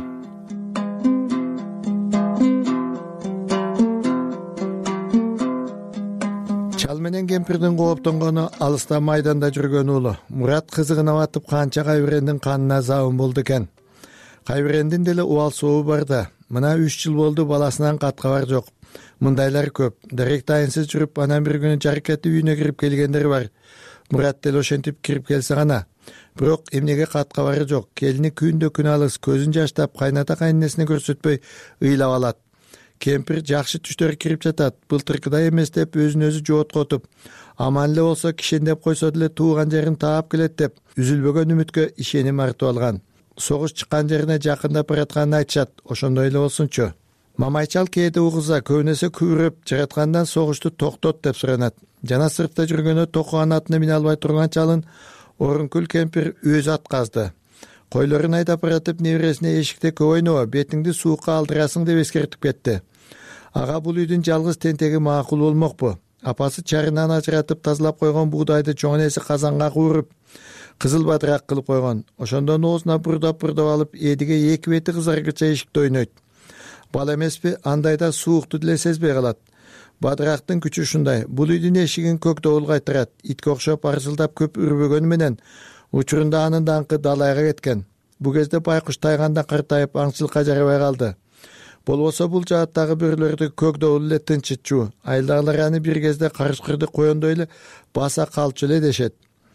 Чал менен кемпирдин кооптонгону алыста майданда жүргөн уулу Мурат кызыгына батып канча кайбирендин канына забын болду экен. Кайбирендин деле убал сообу бар да. Мына үч жыл болду баласынан кат кабар жок. Мындайлар көп. Дарек тайынсыз жүрүп, анан бир күнү жаркети үйүнө кирип келгендер бар. Мурат деле ошентип кирип келсе гана. Бирок эмнеге кат кабары жок. Келини күндө күн алыс көзүн жаштап кайната кайненесине көрсөтпөй ыйлап алат. Кемпир жакшы түштөр кирип жатат. Былтыркыдай эмес деп өзүн өзү жооткотуп, аман эле болсо кишендеп койсо деле тууган жерин таап келет деп үзүлбөгөн үмүткө ишеним артып алган. Согуш чыккан жерине жакындап баратканын айтышат. Ошондой эле болсунчу. Мамайчал кээде угуза көбүнесе күбүрөп жараткандан согушту токтот деп суранат. Жана сыртта жүргөндө токуган атына мине албай турган чалын Орункүл кемпир өзү атказды. Койлорун айдап баратып небересине эшикте көп ойноба, бетиңди суукка алдырасың деп эскертип кетти. Ага бул үйдүн жалгыз тентеги макул болмокпу. Апасы чарынан ажыратып тазалап койгон буудайды чоң энеси казанга кууруп, кызыл бадырак кылып койгон. Ошондон оозуна бурдап-бурдап алып, эдиге эки бети кызаргыча эшикте ойнойт. Бала эмеспи, андайда суукту деле сезбей калат. Бадырактын күчү ушундай. Бул үйдүн эшигин көк доул кайтырат. Итке окшоп арсылдап көп үрбөгөнү менен учурунда анын даңкы далайга кеткен. Бу кезде байкуш тайганда картайып аңчылыкка жарабай калды. Болбосо бул жааттагы бөрөлөрдү көк доул эле тынчытчу. Айылдагылар аны бир кезде карышкырды коёндой эле баса калчу эле дешет.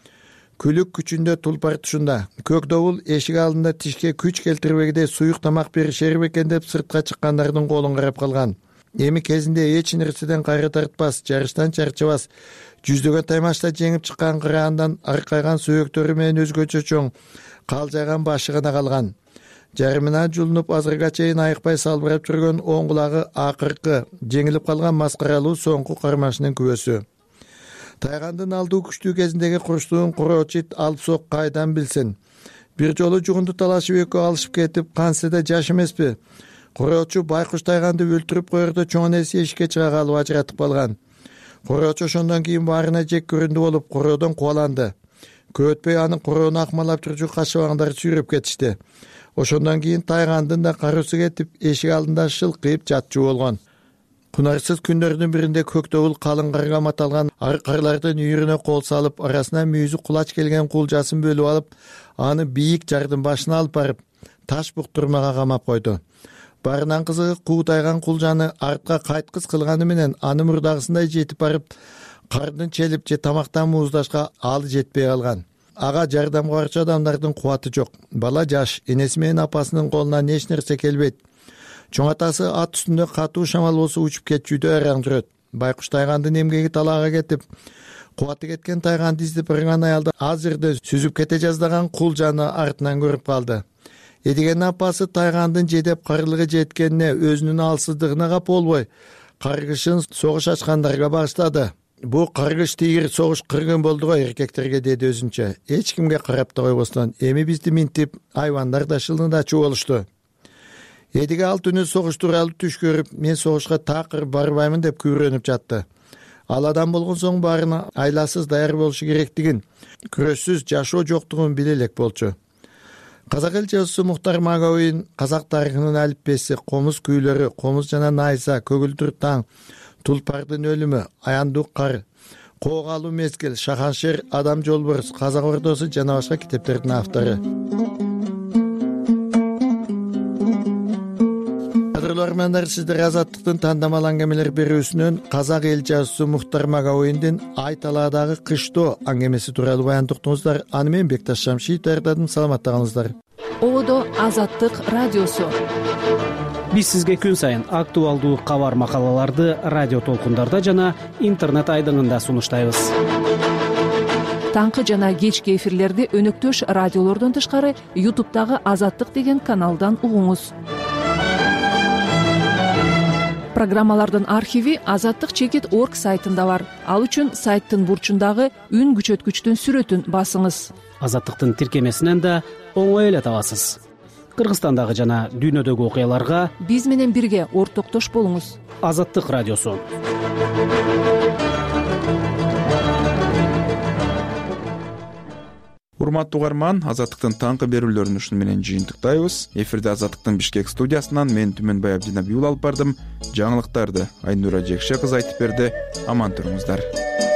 Күлүк күчүндө тулпар тушунда. Көк доул эшик алдында тишке күч келтирбегидей суюк тамак беришер бекен деп сыртка чыккандардын колун карап калган. Эми кезинде эч нерседен кайры тартпас, жарыштан чарчабас, жүздөгөн таймашта жеңип чыккан кыраандан аркайган сөөктөрү менен өзгөчө чоң калжайган башы гана калган. Жарымына жулунуп азырга чейин айыкпай салбырап жүргөн оң кулагы акыркы жеңилип калган маскаралуу соңку кармашынын күбөсү. Тайгандын алдуу күчтүү кезиндеги курчтугун куроочит алып сок кайдан билсин. Бир жолу жугунду талашып экөө алышып кетип, кансы да жаш эмеспи. Куроочу байкуш тайганды өлтүрүп коердо чоң энеси эшикке чыга калып ажыратып калган. Куроочу ошондон кийин баарына жек көрүндү болуп куроодон кубаланды. Көп өтпөй анын куроону акмалап жүрчү кашыбаңдар сүйрөп кетишти. Ошондон кийин тайгандын да кароосу кетип, эшик алдында шылкыйып жатчу болгон. Кунарсыз күндөрдүн биринде көк доул калың карга маталган аркарлардын үйүрүнө кол салып, арасына мүйүзү кулач келген кулжасын бөлүп алып, аны бийик жардын башына алып барып, таш буктурмага камап койду. Барынан кызыгы куутайган кулжаны артка кайткыс кылганы менен аны мурдагысындай жетип барып, кардын челип же тамактан мууздашка алы жетпей калган. Ага жардамга барчу адамдардын кубаты жок. Бала жаш, энеси менен апасынын колунан эч нерсе келбейт. Чоң атасы ат үстүндө катуу шамал болсо учуп кетчүдө араң жүрөт. Байкуш тайгандын эмгеги талаага кетип, кубаты кеткен тайганды издеп барган аялда аз жерде сүзүп кете жаздаган кулжаны артынан көрүп калды. Эдигенин апасы тайгандын жедеп карлыгы жеткенине өзүнүн алсыздыгына кап болбой, каргышын согуш ачкандарга багыштады. Бу каргыш тийир согуш кыргын болду го эркектерге, деди өзүнчө. Эч кимге карап да койбостон, эми бизди минтип, айвандар да шылындачу болушту. Эдиге ал түнү согуш тууралуу түш көрүп, мен согушка такыр барбаймын деп күбүрөнүп жатты. Ал адам болгон соң баарына айласыз даяр болушу керектигин, күрөшсүз жашоо жоктугун биле элек болчу. Казак эл жазуусу Мухтар Маговин казак тарыхынын алиппеси, комуз күүлөрү, комуз жана найза, көгүлдүр таң, тулпардын өлүмү, аяндуу кар, коогалуу мезгил, Шаханшер, Адам жолборс, Казак ордосу жана башка китептердин автору. Кадырлармандар, сиздер Азаттыктын тандамал аңгемелер берүүсүнөн казак эл жазуусу Мухтар Маговиндин Ай талаадагы кыштоо аңгемеси тууралуу баян уктуңуздар. Аны мен Бекташ Шамши даярдадым. Саламатта калыңыздар. Ободо Азаттык радиосу. Биз сизге күн сайын актуалдуу кабар макалаларды радио толкундарда жана интернет айдыңында сунуштайбыз. Таңкы жана кечки эфирлерди өнөктөш радиолордон тышкары ютубтагы Азаттык деген каналдан угуңуз. Программалардын архиви азаттык чекит точка орг сайтында бар. Ал үчүн сайттын бурчундагы үн күчөткүчтүн сүрөтүн басыңыз. Азаттыктын тиркемесинен да оңой эле табасыз. Кыргызстандагы жана дүйнөдөгү окуяларга биз менен бирге ортоктош болуңуз. Азаттык радиосу. урматтуу угарман, азаттыктын таңкы берүүлөрүн ушуну менен жыйынтыктайбыз. Эфирде азаттыктын Бишкек студиясынан мен Түмөнбай Абдинабиул алып бардым. Жаңылыктарды Айнура Жекше кызы айтып берди. Аман туруңуздар.